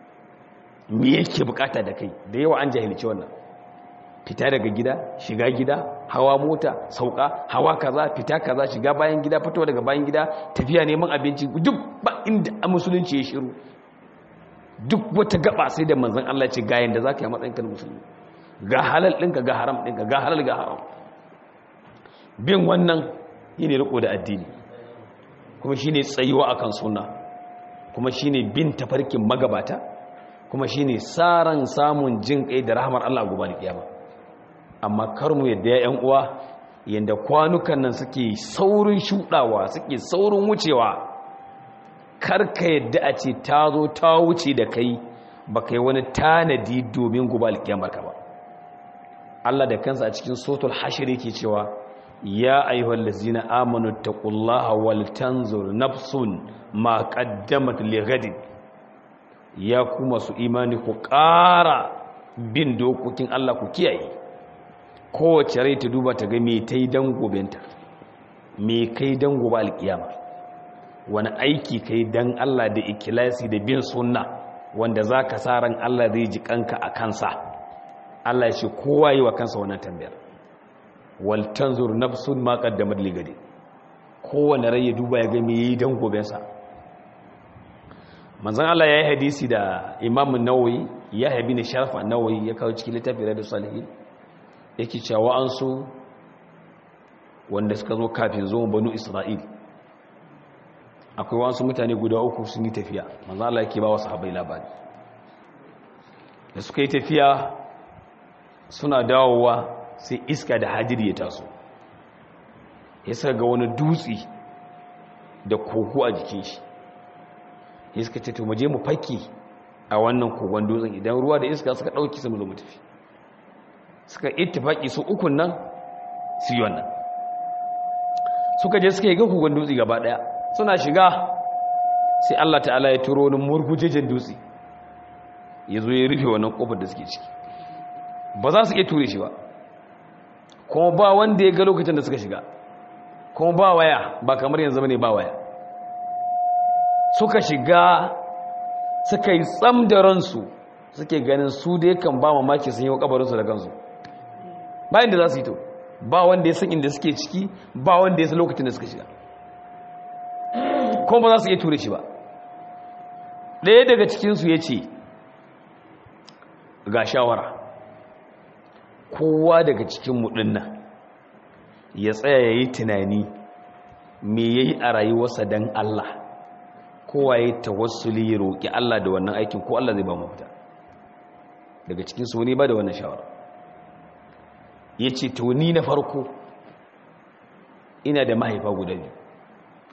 me yake bukata da kai da yawa an jahilci wannan fita daga gida shiga gida hawa mota sauka hawa kaza fita kaza shiga bayan gida fito daga bayan gida tafiya neman abinci duk ba inda a musulunci ya shiru duk wata gaba sai da manzon Allah ya ce ga yanda zaka yi matsayin kan musulmi ga halal ɗinka ga haram ɗinka ga halal ga haram bin wannan yene riko da addini kuma shine tsayuwa akan sunna kuma shine bin tafarkin magabata kuma shine saran samun jin kai da rahmar Allah gobe da kiyama amma kar mu yadda ya ƴan uwa yanda kwanukan nan suke saurin shudawa suke saurin wucewa kar ka yadda a ce ta zo ta wuce da kai baka yi wani tanadi domin gobe alkiyamar ka ba Allah da kansa a cikin suratul hashr yake cewa ya ayyuhal ladzina amanu taqullaha wal tanzur nafsun ma qaddamat lighadin ya ku masu imani ku ƙara bin dokokin Allah ku kiyaye kowace rai ta duba ta ga me ta yi don gobenta me kai don gobe alkiyama wani aiki kai don Allah da ikilasi da bin sunna wanda za ka sa ran Allah zai ji kanka a kansa Allah ya ce kowa yi wa kansa wannan tambayar wal tanzur nafsun ma qaddamat ligadi kowane rai ya duba ya ga me yi don gobensa manzon Allah ya yi hadisi da Imam Nawawi ya habi ne Sharaf Nawawi ya kawo cikin littafin Riyadus Salihin yake cewa an so wanda suka zo kafin zuwa Banu Isra'il akwai wasu mutane guda uku sun yi tafiya manzon Allah yake ba wa sahabbai labari da suka yi tafiya suna dawowa sai iska da hadiri ya taso ya saka ga wani dutse da kogo a jikin shi ya suka ce to mu je mu faki a wannan kogon dutsen idan ruwa da iska suka dauki su mu zo mu tafi suka ittifaki su ukun nan su yi wannan suka je suka yi ga kogon dutse gaba daya suna shiga sai Allah ta'ala ya turo wani murgujejen dutse ya zo ya rufe wannan kofar da suke ciki ba za su iya ture shi ba kuma ba wanda ya ga lokacin da suka shiga kuma ba waya ba kamar yanzu bane ba waya suka shiga suka yi tsam da ransu suke ganin su dai kan ba mamaki sun yi wa kabarinsu da kansu bayan da za su yi to ba wanda ya san inda suke ciki ba wanda ya san lokacin da suka shiga kuma ba za su iya ture shi ba ɗaya daga cikinsu ya ce ga shawara kowa daga cikin muɗinnan ya tsaya ya yi tunani me ya yi a rayuwarsa don Allah kowa ya yi tawassuli ya roƙi Allah da wannan aikin ko Allah zai ba mafita daga cikinsu wani ba da wannan shawara ya ce to ni na farko ina da mahaifa guda biyu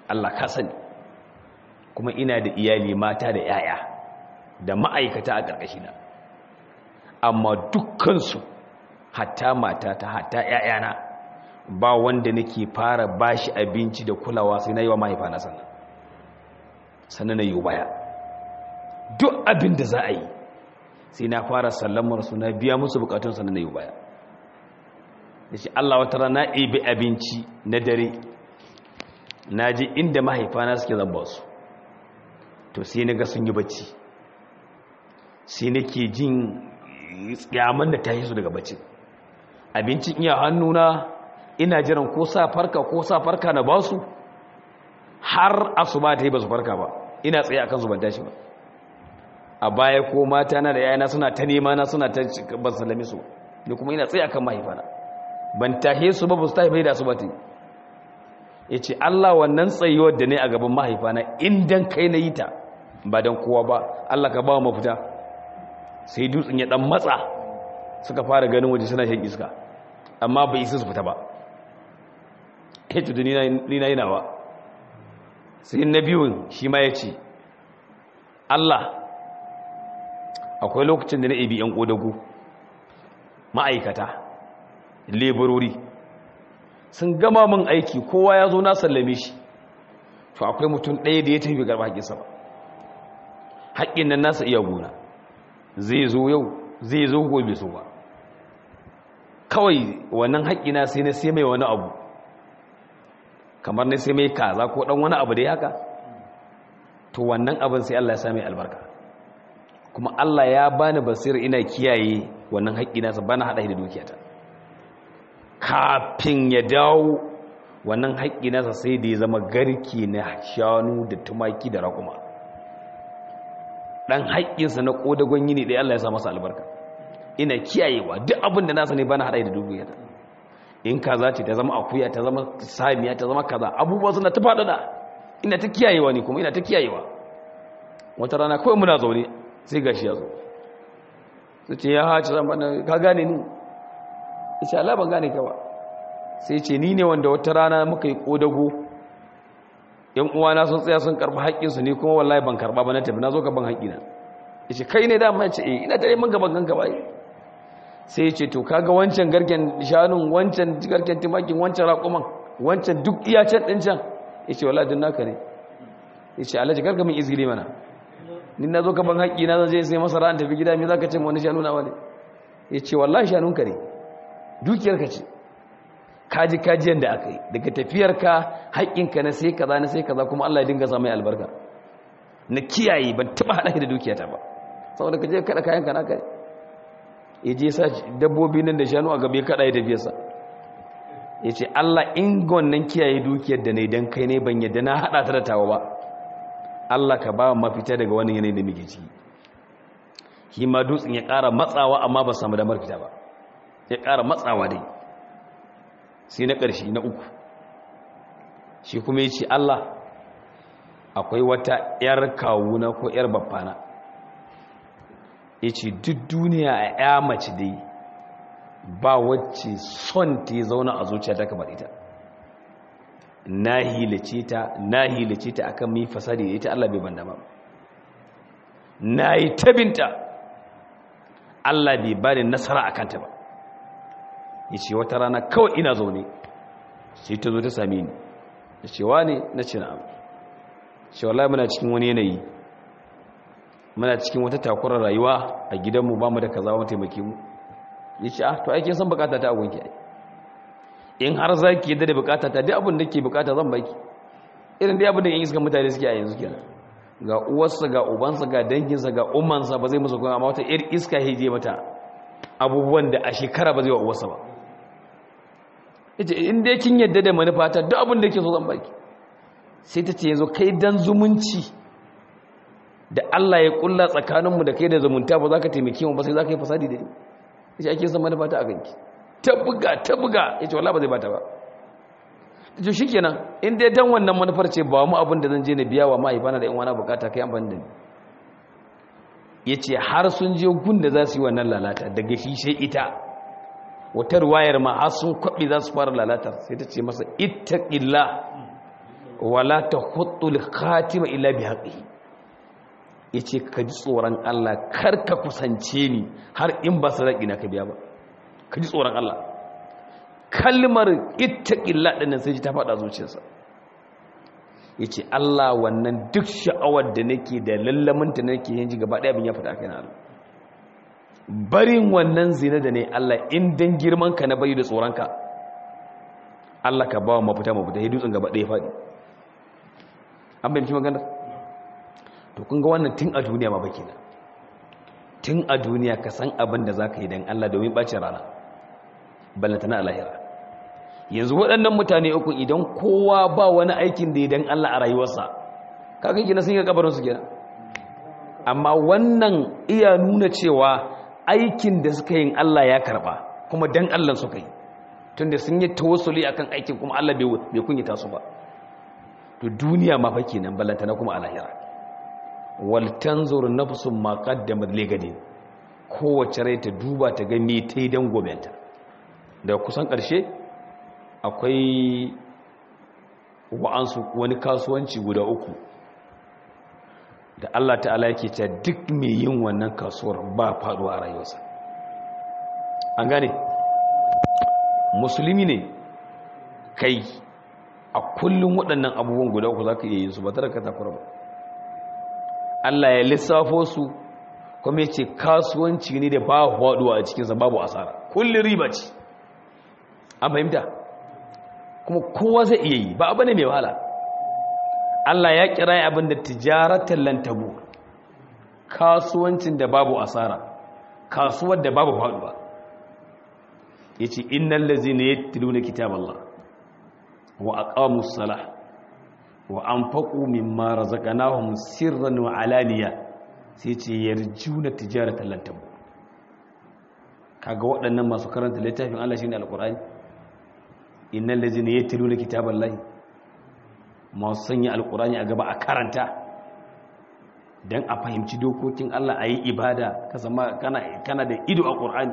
Allah ka sani kuma ina da iyali mata da yaya da ma'aikata a ƙarƙashina amma dukkansu hatta matata hatta yayana ba wanda nake fara bashi abinci da kulawa sai na yi wa mahaifana sannan sannan na yi baya duk abin da za a yi sai na fara sallamar su na biya musu bukatun sannan na yi baya da shi Allah wata rana ibi abinci na dare na ji inda mahaifana suke zabba su to sai na ga sun yi bacci sai nake jin tsayaman da ta yi su daga bacci abincin iya hannuna ina jiran ko sa farka ko sa farka na basu har asuba ta yi ba su farka ba ina tsaye akan su ban tashi ba a baya ko mata na da yayana suna ta nema na suna ta ban sallame su ni kuma ina tsaye akan mahaifana ban tahe su ba ba su tahi bai da su ba ta ya ce Allah wannan tsayuwar da ne a gaban mahaifana indan kai na yi ta ba don kowa ba Allah ka ba wa mafita sai dutsen ya dan matsa suka fara ganin waje suna shan iska amma bai isa su fita ba ya tudu ni na yi nawa sai na biyun shi ma ya ce Allah akwai lokacin da na ibi yan ƙodago ma'aikata leburori sun gama min aiki kowa ya zo na sallame shi to akwai mutum ɗaya da ya tafi garba haƙinsa ba haƙƙin nan nasa iya gona zai zo yau zai zo gobe so ba kawai wannan haƙƙina sai na sai mai wani abu kamar na sai mai kaza ko ɗan wani abu da ya haka to wannan abin sai Allah ya sa mai albarka kuma Allah ya bani basira ina kiyaye wannan haƙƙina sa bana haɗa da dukiyata kafin ya dawo wannan haƙƙi nasa sai da ya zama garki na shanu da tumaki da raƙuma ɗan haƙƙinsa na ƙodagon yini ɗaya Allah ya sa masa albarka ina kiyayewa duk abin da nasa ne bana haɗa da dukiyata in kaza ce ta zama akuya ta zama samiya ta zama kaza abubuwa suna ta faɗaɗa ina ta kiyayewa ne kuma ina ta kiyayewa wata rana kawai muna zaune sai gashi ya zo su ce ya haci zama ka gane ni ishe Allah ban gane ka ba sai ce ni ne wanda wata rana muka yi kodago yan uwana sun tsaya sun karba haƙƙinsu ne kuma wallahi ban karba ba na tafi na zo ka ban haƙƙina ishe kai ne da mai ce eh ina tare mun gaban ganka bai sai ce to kaga wancan garken shanun wancan garken timakin wancan raƙuman wancan duk iya can din can yace wallahi din naka ne yace Allah ji garga min izgili mana ni na zo ka ban haƙƙina zan je sai masara an tafi gida me zaka ce mu wani shanu na wani yace wallahi shanunka ne dukiyarka ce kaji kajiyan da aka yi daga tafiyarka haƙƙinka na sai kaza na sai kaza kuma Allah ya dinga samun albarka na kiyaye ban taba haɗa da dukiyata ba saboda ka je kada kayanka na kai ya je sa dabbobi nan da shanu a gabe kada ya tafiyarsa ya ce Allah in wannan kiyaye dukiyar da ne dan kai ne ban yadda na haɗa ta da tawa ba Allah ka ba mafita daga wannan yanayin da muke ciki shi ma dutsen ya ƙara matsawa amma ba samu damar fita ba ya ƙara matsawa dai sai na ƙarshe na uku shi kuma ya ce Allah akwai wata 'yar kawuna ko 'yar babbana ya ce duk duniya a 'ya mace dai ba wacce son ta zauna a zuciya ta kamar ita na hilace ta na hilace ta akan mai fasadi da ita Allah bai banda ba na yi tabinta Allah bai ba da nasara a kanta ba ya ce wata rana kawai ina zaune sai ta zo ta same ni ya ce wa ne na ce na'am shi wallahi muna cikin wani yanayi muna cikin wata takurar rayuwa a gidanmu ba mu da kaza wata taimake mu ya ce ah to aikin san bukata ta agonki ai in har za ki yadda da bukata ta duk abin da ke bukata zan baki irin dai abin da yan iskan mutane suke a yanzu kenan ga uwarsa ga ubansa ga danginsa ga ummansa ba zai musu kuma amma wata ir iska heje mata abubuwan da a shekara ba zai wa uwarsa ba ita in dai kin yadda da manufata duk abin da yake so zan baki sai ta ce yanzu kai dan zumunci da Allah ya kulla tsakaninmu da kai da zumunta ba za ka taimake mu ba sai za ka yi fasadi da ni ita ake son manufata a ganki ta buga ta buga yace wallahi ba zai bata ba to shikenan in dai dan wannan manufar ce ba mu abin da zan je na biya wa mahaifana da yan wani bukata kai amfani da ni yace har sun je gun da za su yi wannan lalata daga shi sai ita wata ruwayar ma har sun kwabi za su fara lalata sai ta ce masa ittaqillah wala tahuttul khatima illa bihaqi yace ka ji tsoron Allah kar ka kusance ni har in ba sadaki na ka biya ba ka ji tsoron Allah kalmar ittaqillah din sai ta fada zuciyarsa yace Allah wannan duk sha'awar da nake da lallaminta nake yanzu gaba daya bin ya fita kai na Allah barin wannan zina da ne Allah in dan girman ka na bayi da tsoron ka Allah ka bawa mafita mafita ya dutsen gaba daya fadi an bayyana magana to kun ga wannan tun a duniya ma baki na tun a duniya ka san abin da zaka yi dan Allah domin bacin rana ballantana lahira yanzu waɗannan mutane uku idan kowa ba wani aikin da idan Allah a rayuwarsa kaga kina sun ga kabarin su kenan amma wannan iya nuna cewa aikin da suka yin Allah ya karba kuma dan Allah suka yi tunda sun yi tawassuli akan aikin kuma Allah bai bai kunyata su ba to duniya ma fa kenan ballantana kuma a lahira wal tanzur nafsum ma qaddamat ligadin kowace rai ta duba ta ga me ta yi dan gobenta da kusan ƙarshe akwai wa'ansu wani kasuwanci guda uku da Allah ta'ala yake cewa duk mai yin wannan kasuwar ba faduwa a rayuwarsa an gane musulmi ne kai a kullum waɗannan abubuwan guda uku za ka iya yin su ba tare ka takura ba Allah ya lissafo su kuma ya ce kasuwanci ne da ba faduwa a cikinsa babu asara kullum riba ce an fahimta kuma kowa zai iya yi ba abu ne mai wahala Allah ya kira abin da tijaratan lantabu kasuwancin da babu asara kasuwar da babu faduwa yace innal ladzina yatluna kitaballah wa aqamus salah wa anfaqu mimma razaqnahum sirran wa alaniya sai yace yarjuna tijaratan lantabu kaga waɗannan masu karanta littafin Allah shine alqur'ani innal ladzina yatluna kitaballahi masu sanya alqur'ani a gaba a karanta dan a fahimci dokokin Allah ayi ibada ka zama kana kana da ido a qur'ani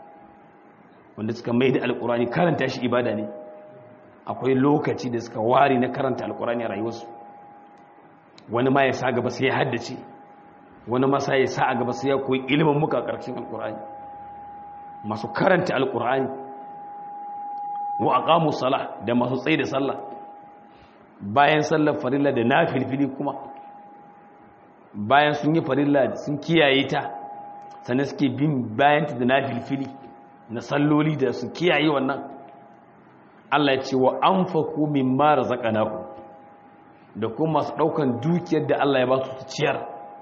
wanda suka maida alqur'ani karanta shi ibada ne akwai lokaci da suka ware na karanta alqur'ani a rayuwarsu wani ma ya sa gaba sai ya haddace wani ma sai ya sa a gaba sai ya koyi ilimin muka karshen alqur'ani masu karanta alqur'ani wa aqamu salah da masu tsaye da sallah bayan sallar farilla da nafilfili kuma bayan sun yi farilla sun kiyaye ta sannan suke bin bayan ta da nafilfili na salloli da su kiyaye wannan Allah ya ce wa anfaqu mimma razaqnakum da kuma masu daukan dukiyar da Allah ya ba su ciyar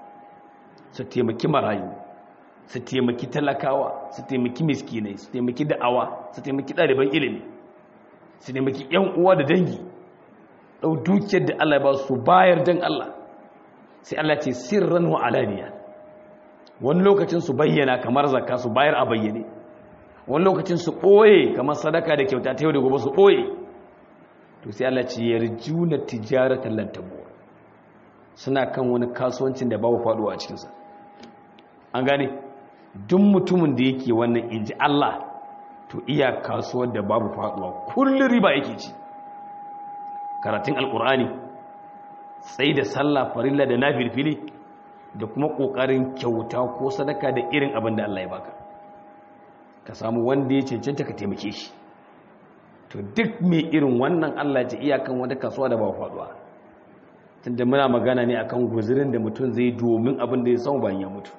su taimaki marayu su taimaki talakawa su taimaki miskinai su taimaki da'awa su taimaki ɗaliban ilimi su taimaki ƴan uwa da dangi ɗau dukiyar da Allah ya ba su bayar dan Allah sai Allah ce sirran wa alaniya wani lokacin su bayyana kamar zakka su bayar a bayyane wani lokacin su ɓoye kamar sadaka da kyauta ta yau da gobe su ɓoye to sai Allah ce yarjuna tijaratan lan tabur suna kan wani kasuwancin da babu faduwa a cikinsa an gane duk mutumin da yake wannan inji Allah to iya kasuwar da babu faduwa kullum riba yake ci karatun alkur'ani sai da sallah farilla da nafilfili da kuma kokarin kyauta ko sadaka da irin abin da Allah ya baka ka samu wanda ya cancanta ka taimake shi to duk mai irin wannan Allah ya iyakan wata kasuwa da babu faduwa tunda muna magana ne akan guzurin da mutum zai domin abin da ya samu bayan ya mutu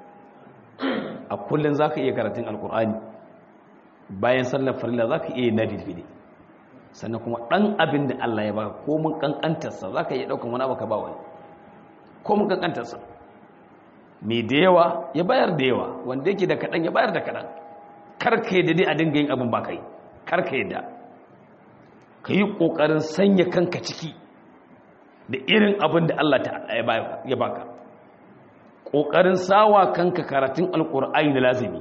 a kullun zaka iya karatun alkur'ani bayan sallar farilla zaka iya nafilfili sannan kuma ɗan abin da Allah ya ba ko mun kankantarsa za ka iya ɗaukan wani abu ka ba wani ko mun kankantarsa mai da yawa ya bayar da yawa wanda yake da kaɗan ya bayar da kaɗan karka yadda dai a dinga yin abin ba ka yi karka yadda ka yi ƙoƙarin sanya kanka ciki da irin abin da Allah ya baka ƙoƙarin sawa kanka karatun alƙur'ani da lazimi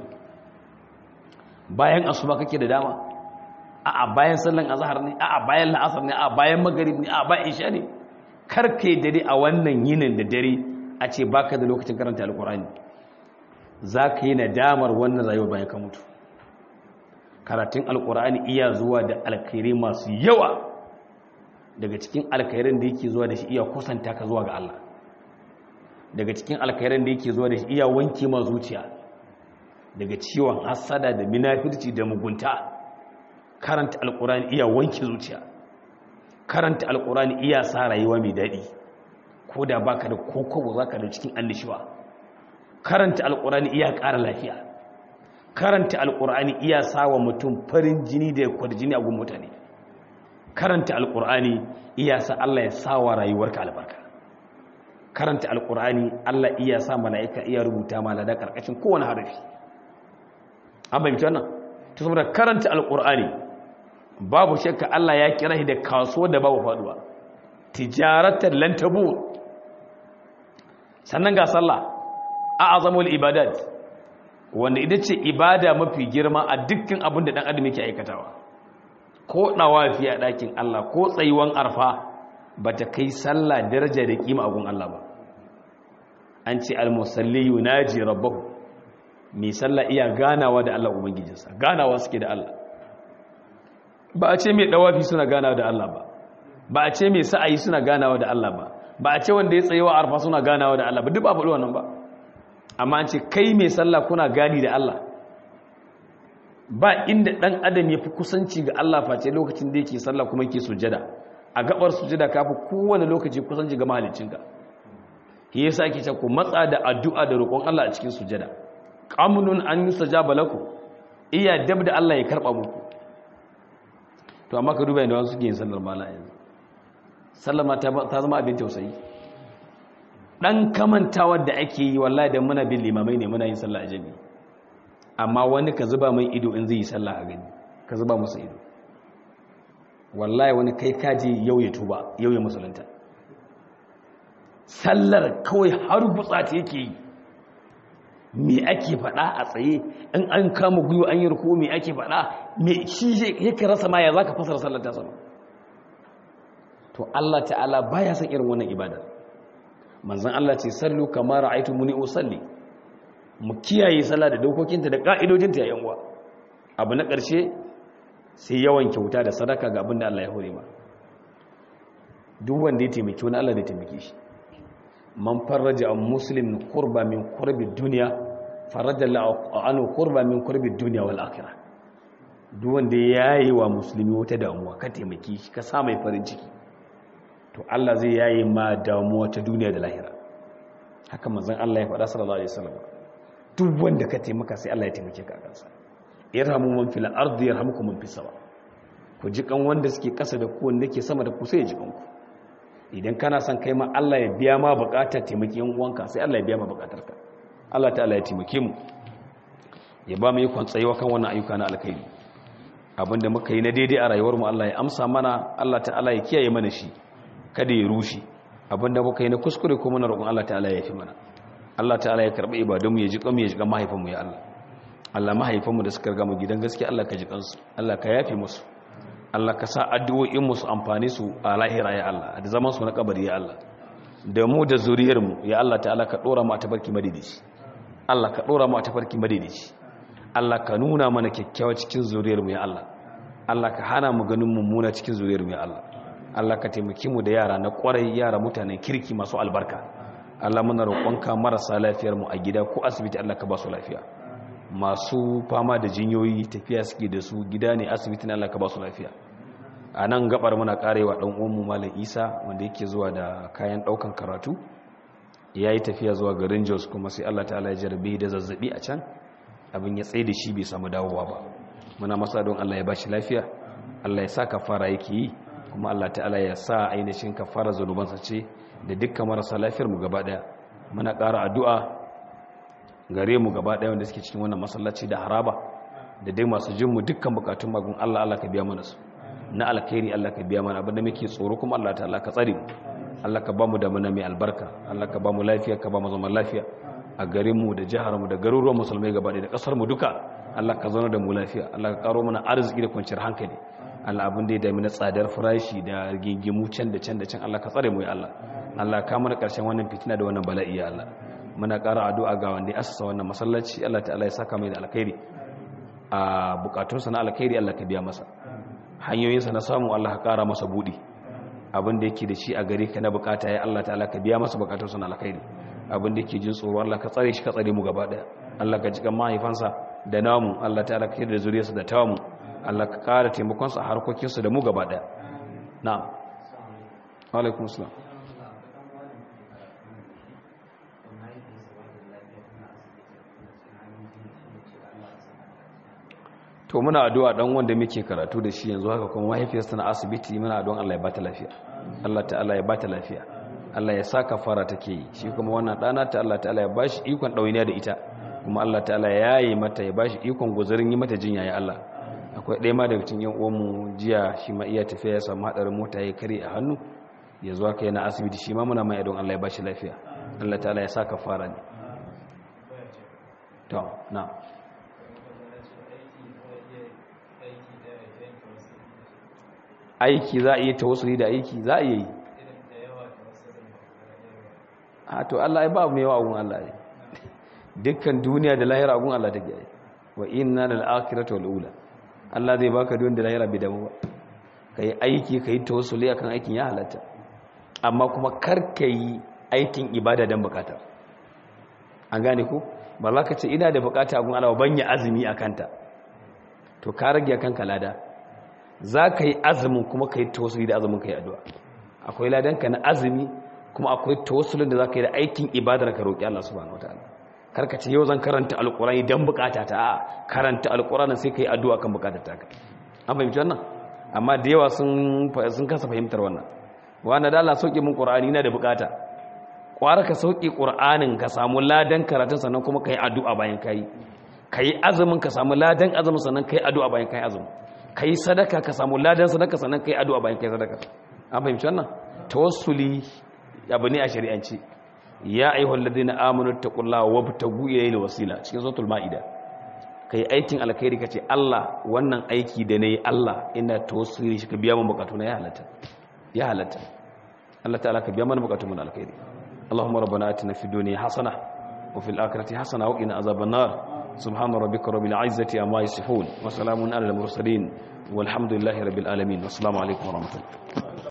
bayan asuba kake da dama a'a bayan sallan azhar ne a'a bayan la'asar ne a'a bayan maghrib ne a'a bayan isha ne karke dare a wannan yinin da dare a ce baka da lokacin karanta alqur'ani zaka yi nadamar wannan rayuwar bayan ka mutu karatun alqur'ani iya zuwa da alkhairi masu yawa daga cikin alkhairin da yake zuwa da shi iya kusanta ka zuwa ga Allah daga cikin alkhairin da yake zuwa da shi iya wanke ma zuciya daga ciwon hasada da munafirci da mugunta karanta alqur'ani iya wanke zuciya karanta alqur'ani iya sa rayuwa mai dadi koda baka da kokobo zaka da cikin annishuwa karanta alqur'ani iya ƙara lafiya karanta alqur'ani iya sawa mutum farin jini da kwarjini a gun mutane karanta alqur'ani iya sa Allah ya sawa rayuwarka albarka karanta alqur'ani Allah iya sa malaika iya rubuta mala da karkashin kowane harafi an bayyana wannan to saboda karanta alqur'ani babu shakka Allah ya kira shi da kasuwa da babu faduwa tijaratan lan tabur sannan ga sallah a'azamul ibadat wanda ita ce ibada mafi girma a dukkan abin da dan adam yake aikatawa ko dawafi a dakin Allah ko tsayuwan arfa bata kai sallah daraja da kima a gun Allah ba an ce al-musalli yunaji rabbahu mai sallah iya ganawa da Allah ubangijinsa ganawa suke da Allah ba a ce mai dawafi suna ganawa da Allah ba ba a ce mai sa'ayi suna ganawa da Allah ba ba a ce wanda ya tsayewa arfa suna ganawa da Allah ba duk ba faɗi wannan ba amma an ce kai mai sallah kuna gani da Allah ba inda dan adam ya fi kusanci ga Allah face lokacin da yake sallah kuma yake sujada a gabar sujada kafi kowane lokaci kusanci ga mahaliccinka shi yasa ake cewa ku matsa da addu'a da roƙon Allah a cikin sujada qamunun an yusajaba lakum iya dab da Allah ya karba muku to amma ka duba inda wasu suke yin sallar mala yanzu sallar ma ta zama abin tausayi dan kamantawar da ake yi wallahi da muna bin limamai ne muna yin sallah a jami'i amma wani ka zuba mai ido in zai yi sallah a gani ka zuba musu ido wallahi wani kai kaji yau ya tuba yau ya musulunta sallar kawai har gutsa ta yake yi me ake faɗa a tsaye in an kama guyo an yi ruku me ake faɗa me shi yake rasa ma ya zaka fasara sallar ta sama to Allah ta'ala baya son irin wannan ibada manzon Allah ce sallu kama ra'aytumuni usalli mu kiyaye sallah da dokokinta da ka'idojinta ya yanwa abu na ƙarshe sai yawan kyauta da sadaka ga abin da Allah ya hore ma duk wanda ya taimaki wani Allah da taimake shi man farraja an muslim qurba min qurbi dunya faraja lahu qurba min qurbi dunya wal akhirah duk wanda yayi wa musulmi wata damuwa ka taimake shi ka sa mai farin ciki to Allah zai yayi ma damuwa ta duniya da lahira haka manzon Allah ya faɗa sallallahu alaihi wasallam duk wanda ka taimaka sai Allah ya taimake ka kansa yarhamu man fil ardi yarhamukum man fis sama ku ji kan wanda suke kasa da ku wanda ke sama da ku sai ya ji kanku idan kana son kai ma Allah ya biya ma bukatar taimaki yan uwanka sai Allah ya biya ma bukatarka Allah ta'ala ya taimake mu ya ba mu yi kwantsayewa kan wannan ayyuka na alkhairi abinda muka yi na daidai a rayuwar mu Allah ya amsa mana Allah ta'ala ya kiyaye mana shi kada ya rushe abinda muka yi na kuskure ko muna roƙon Allah ta'ala ya yafi mana Allah ta'ala ya karbi ibadunmu ya ji kanmu ya ji kan mahaifanmu ya Allah Allah mahaifanmu da suka riga mu gidan gaskiya Allah ka ji kansu Allah ka yafi musu Allah ka sa addu'o'in musu amfani su a lahira ya Allah da zaman su na kabari ya Allah da mu da zuriyar mu ya Allah ta'ala ka dora mu a tafarki madidici Allah ka dora mu a tafarki madidici Allah ka nuna mana kyakkyawa cikin zuriyar mu ya Allah Allah ka hana mu ganin mummuna cikin zuriyar mu ya Allah Allah ka taimaki mu da yara na kwarai yara mutanen kirki masu albarka Allah muna roƙonka marasa lafiyar mu a gida ko asibiti Allah ka ba su lafiya masu fama da jinyoyi tafiya suke da su gida ne asibiti na Allah ka ba su lafiya a nan gabar muna karewa dan uwan mu Malam Isa wanda yake zuwa da kayan daukan karatu yayi tafiya zuwa garin Jos kuma sai Allah ta'ala ya jarbe da zazzabi a can abin ya tsaye da shi bai samu dawowa ba muna masa don Allah ya bashi lafiya Allah ya sa kafara yake yi kuma Allah ta'ala ya sa ainihin kafara zanubansa ce da dukkan marasa lafiyar mu gaba daya muna ƙara addu'a gare mu gaba daya wanda suke cikin wannan masallaci da haraba da dai masu jin mu dukkan bukatun magun Allah Allah ka biya mana su na alkhairi Allah ka biya mana abinda muke tsoro kuma Allah ta'ala ka tsare mu Allah ka ba mu da mana mai albarka Allah ka ba mu lafiya ka ba mu zaman lafiya a garin mu da jihar mu da garuruwan musulmai gaba daya da kasar mu duka Allah ka zauna da mu lafiya Allah ka karo mana arziki da kwanciyar hankali Allah abin da ya dami na tsadar farashi da rigingimu can da can da can Allah ka tsare mu ya Allah Allah ka mana karshen wannan fitina da wannan bala'i ya Allah muna ƙara addu'a ga wanda ya asasa wannan masallaci Allah ta'ala ya saka mai da alkhairi a bukatunsa na alkhairi Allah ka biya masa hanyoyinsa na samu Allah ka ƙara masa buɗi abin da yake da shi a gare ka na bukata ya Allah ta'ala ka biya masa bukatunsa na alkhairi abin da yake jin tsoro Allah ka tsare shi ka tsare mu gaba daya Allah ka jikan mahaifansa da namu Allah ta'ala ka da zuriyarsa da tamu Allah ka kara taimakon sa harkokin su da mu gaba daya na'am wa alaikum assalam to muna addu'a dan wanda muke karatu da shi yanzu haka kuma mahaifiyarsa na asibiti muna addu'an Allah ya bata lafiya Allah ta'ala ya bata lafiya Allah ya saka fara take yi shi kuma wannan dana ta Allah ta'ala ya bashi ikon dawainiya da ita kuma Allah ta'ala ya yaye mata ya bashi ikon guzarin yi mata jinya ya Allah akwai ɗaya ma daga cikin yan uwan mu jiya shi ma iya tafiya ya samu hadarin mota ya kare a hannu yanzu haka yana asibiti shi ma muna mai addu'an Allah ya bashi lafiya Allah ta'ala ya saka fara ne to na aiki za a iya tawassuli da aiki za a yi a to Allah ya ba mu yawa gun Allah ne dukkan duniya da lahira gun Allah take yi wa inna lil akhirati wal ula Allah zai baka duniya da lahira bidan ba kai aiki kai tawassuli akan aikin ya halatta amma kuma kar kai aikin ibada dan bukata an gane ko ba za ka ce ina da bukata gun Allah ban yi azumi akan ta to ka rage kanka lada za ka yi azumin kuma ka yi tawassuli da azumin ka yi addu'a akwai ladanka na azumi kuma akwai tawassulin da za ka yi da aikin ibadar ka roƙi Allah subhanahu wataala karka ce yau zan karanta alƙur'ani dan bukata ta a karanta alƙur'anin sai ka yi addu'a kan bukatar ta ka an fahimci wannan amma da yawa sun sun kasa fahimtar wannan wanda da Allah sauke min ƙur'ani na da bukata ƙwara ka sauke ƙur'anin ka samu ladan karatun sannan kuma ka yi addu'a bayan ka yi ka yi azumin ka samu ladan azumin sannan ka yi addu'a bayan ka yi azumin ka yi sadaka ka samu ladan sadaka sannan ka yi addu'a bayan ka yi sadaka an fahimci wannan tawassuli abu ne a shari'anci ya ayyuhal ladina amanu taqullaha wabtagu ilayhi wasila cikin suratul maida kai aikin alkhairi kace Allah wannan aiki da nayi Allah ina tawassuli shi ka biya mun bukatu na ya halatta ya halatta Allah ta'ala ka biya mana bukatu mun alkhairi Allahumma rabbana atina fid dunya hasana wa fil akhirati hasana wa qina azaban nar subhana rabbika rabbil izzati amma yasifun wa salamun alal mursalin walhamdulillahi rabbil alamin wassalamu alaikum wa rahmatullahi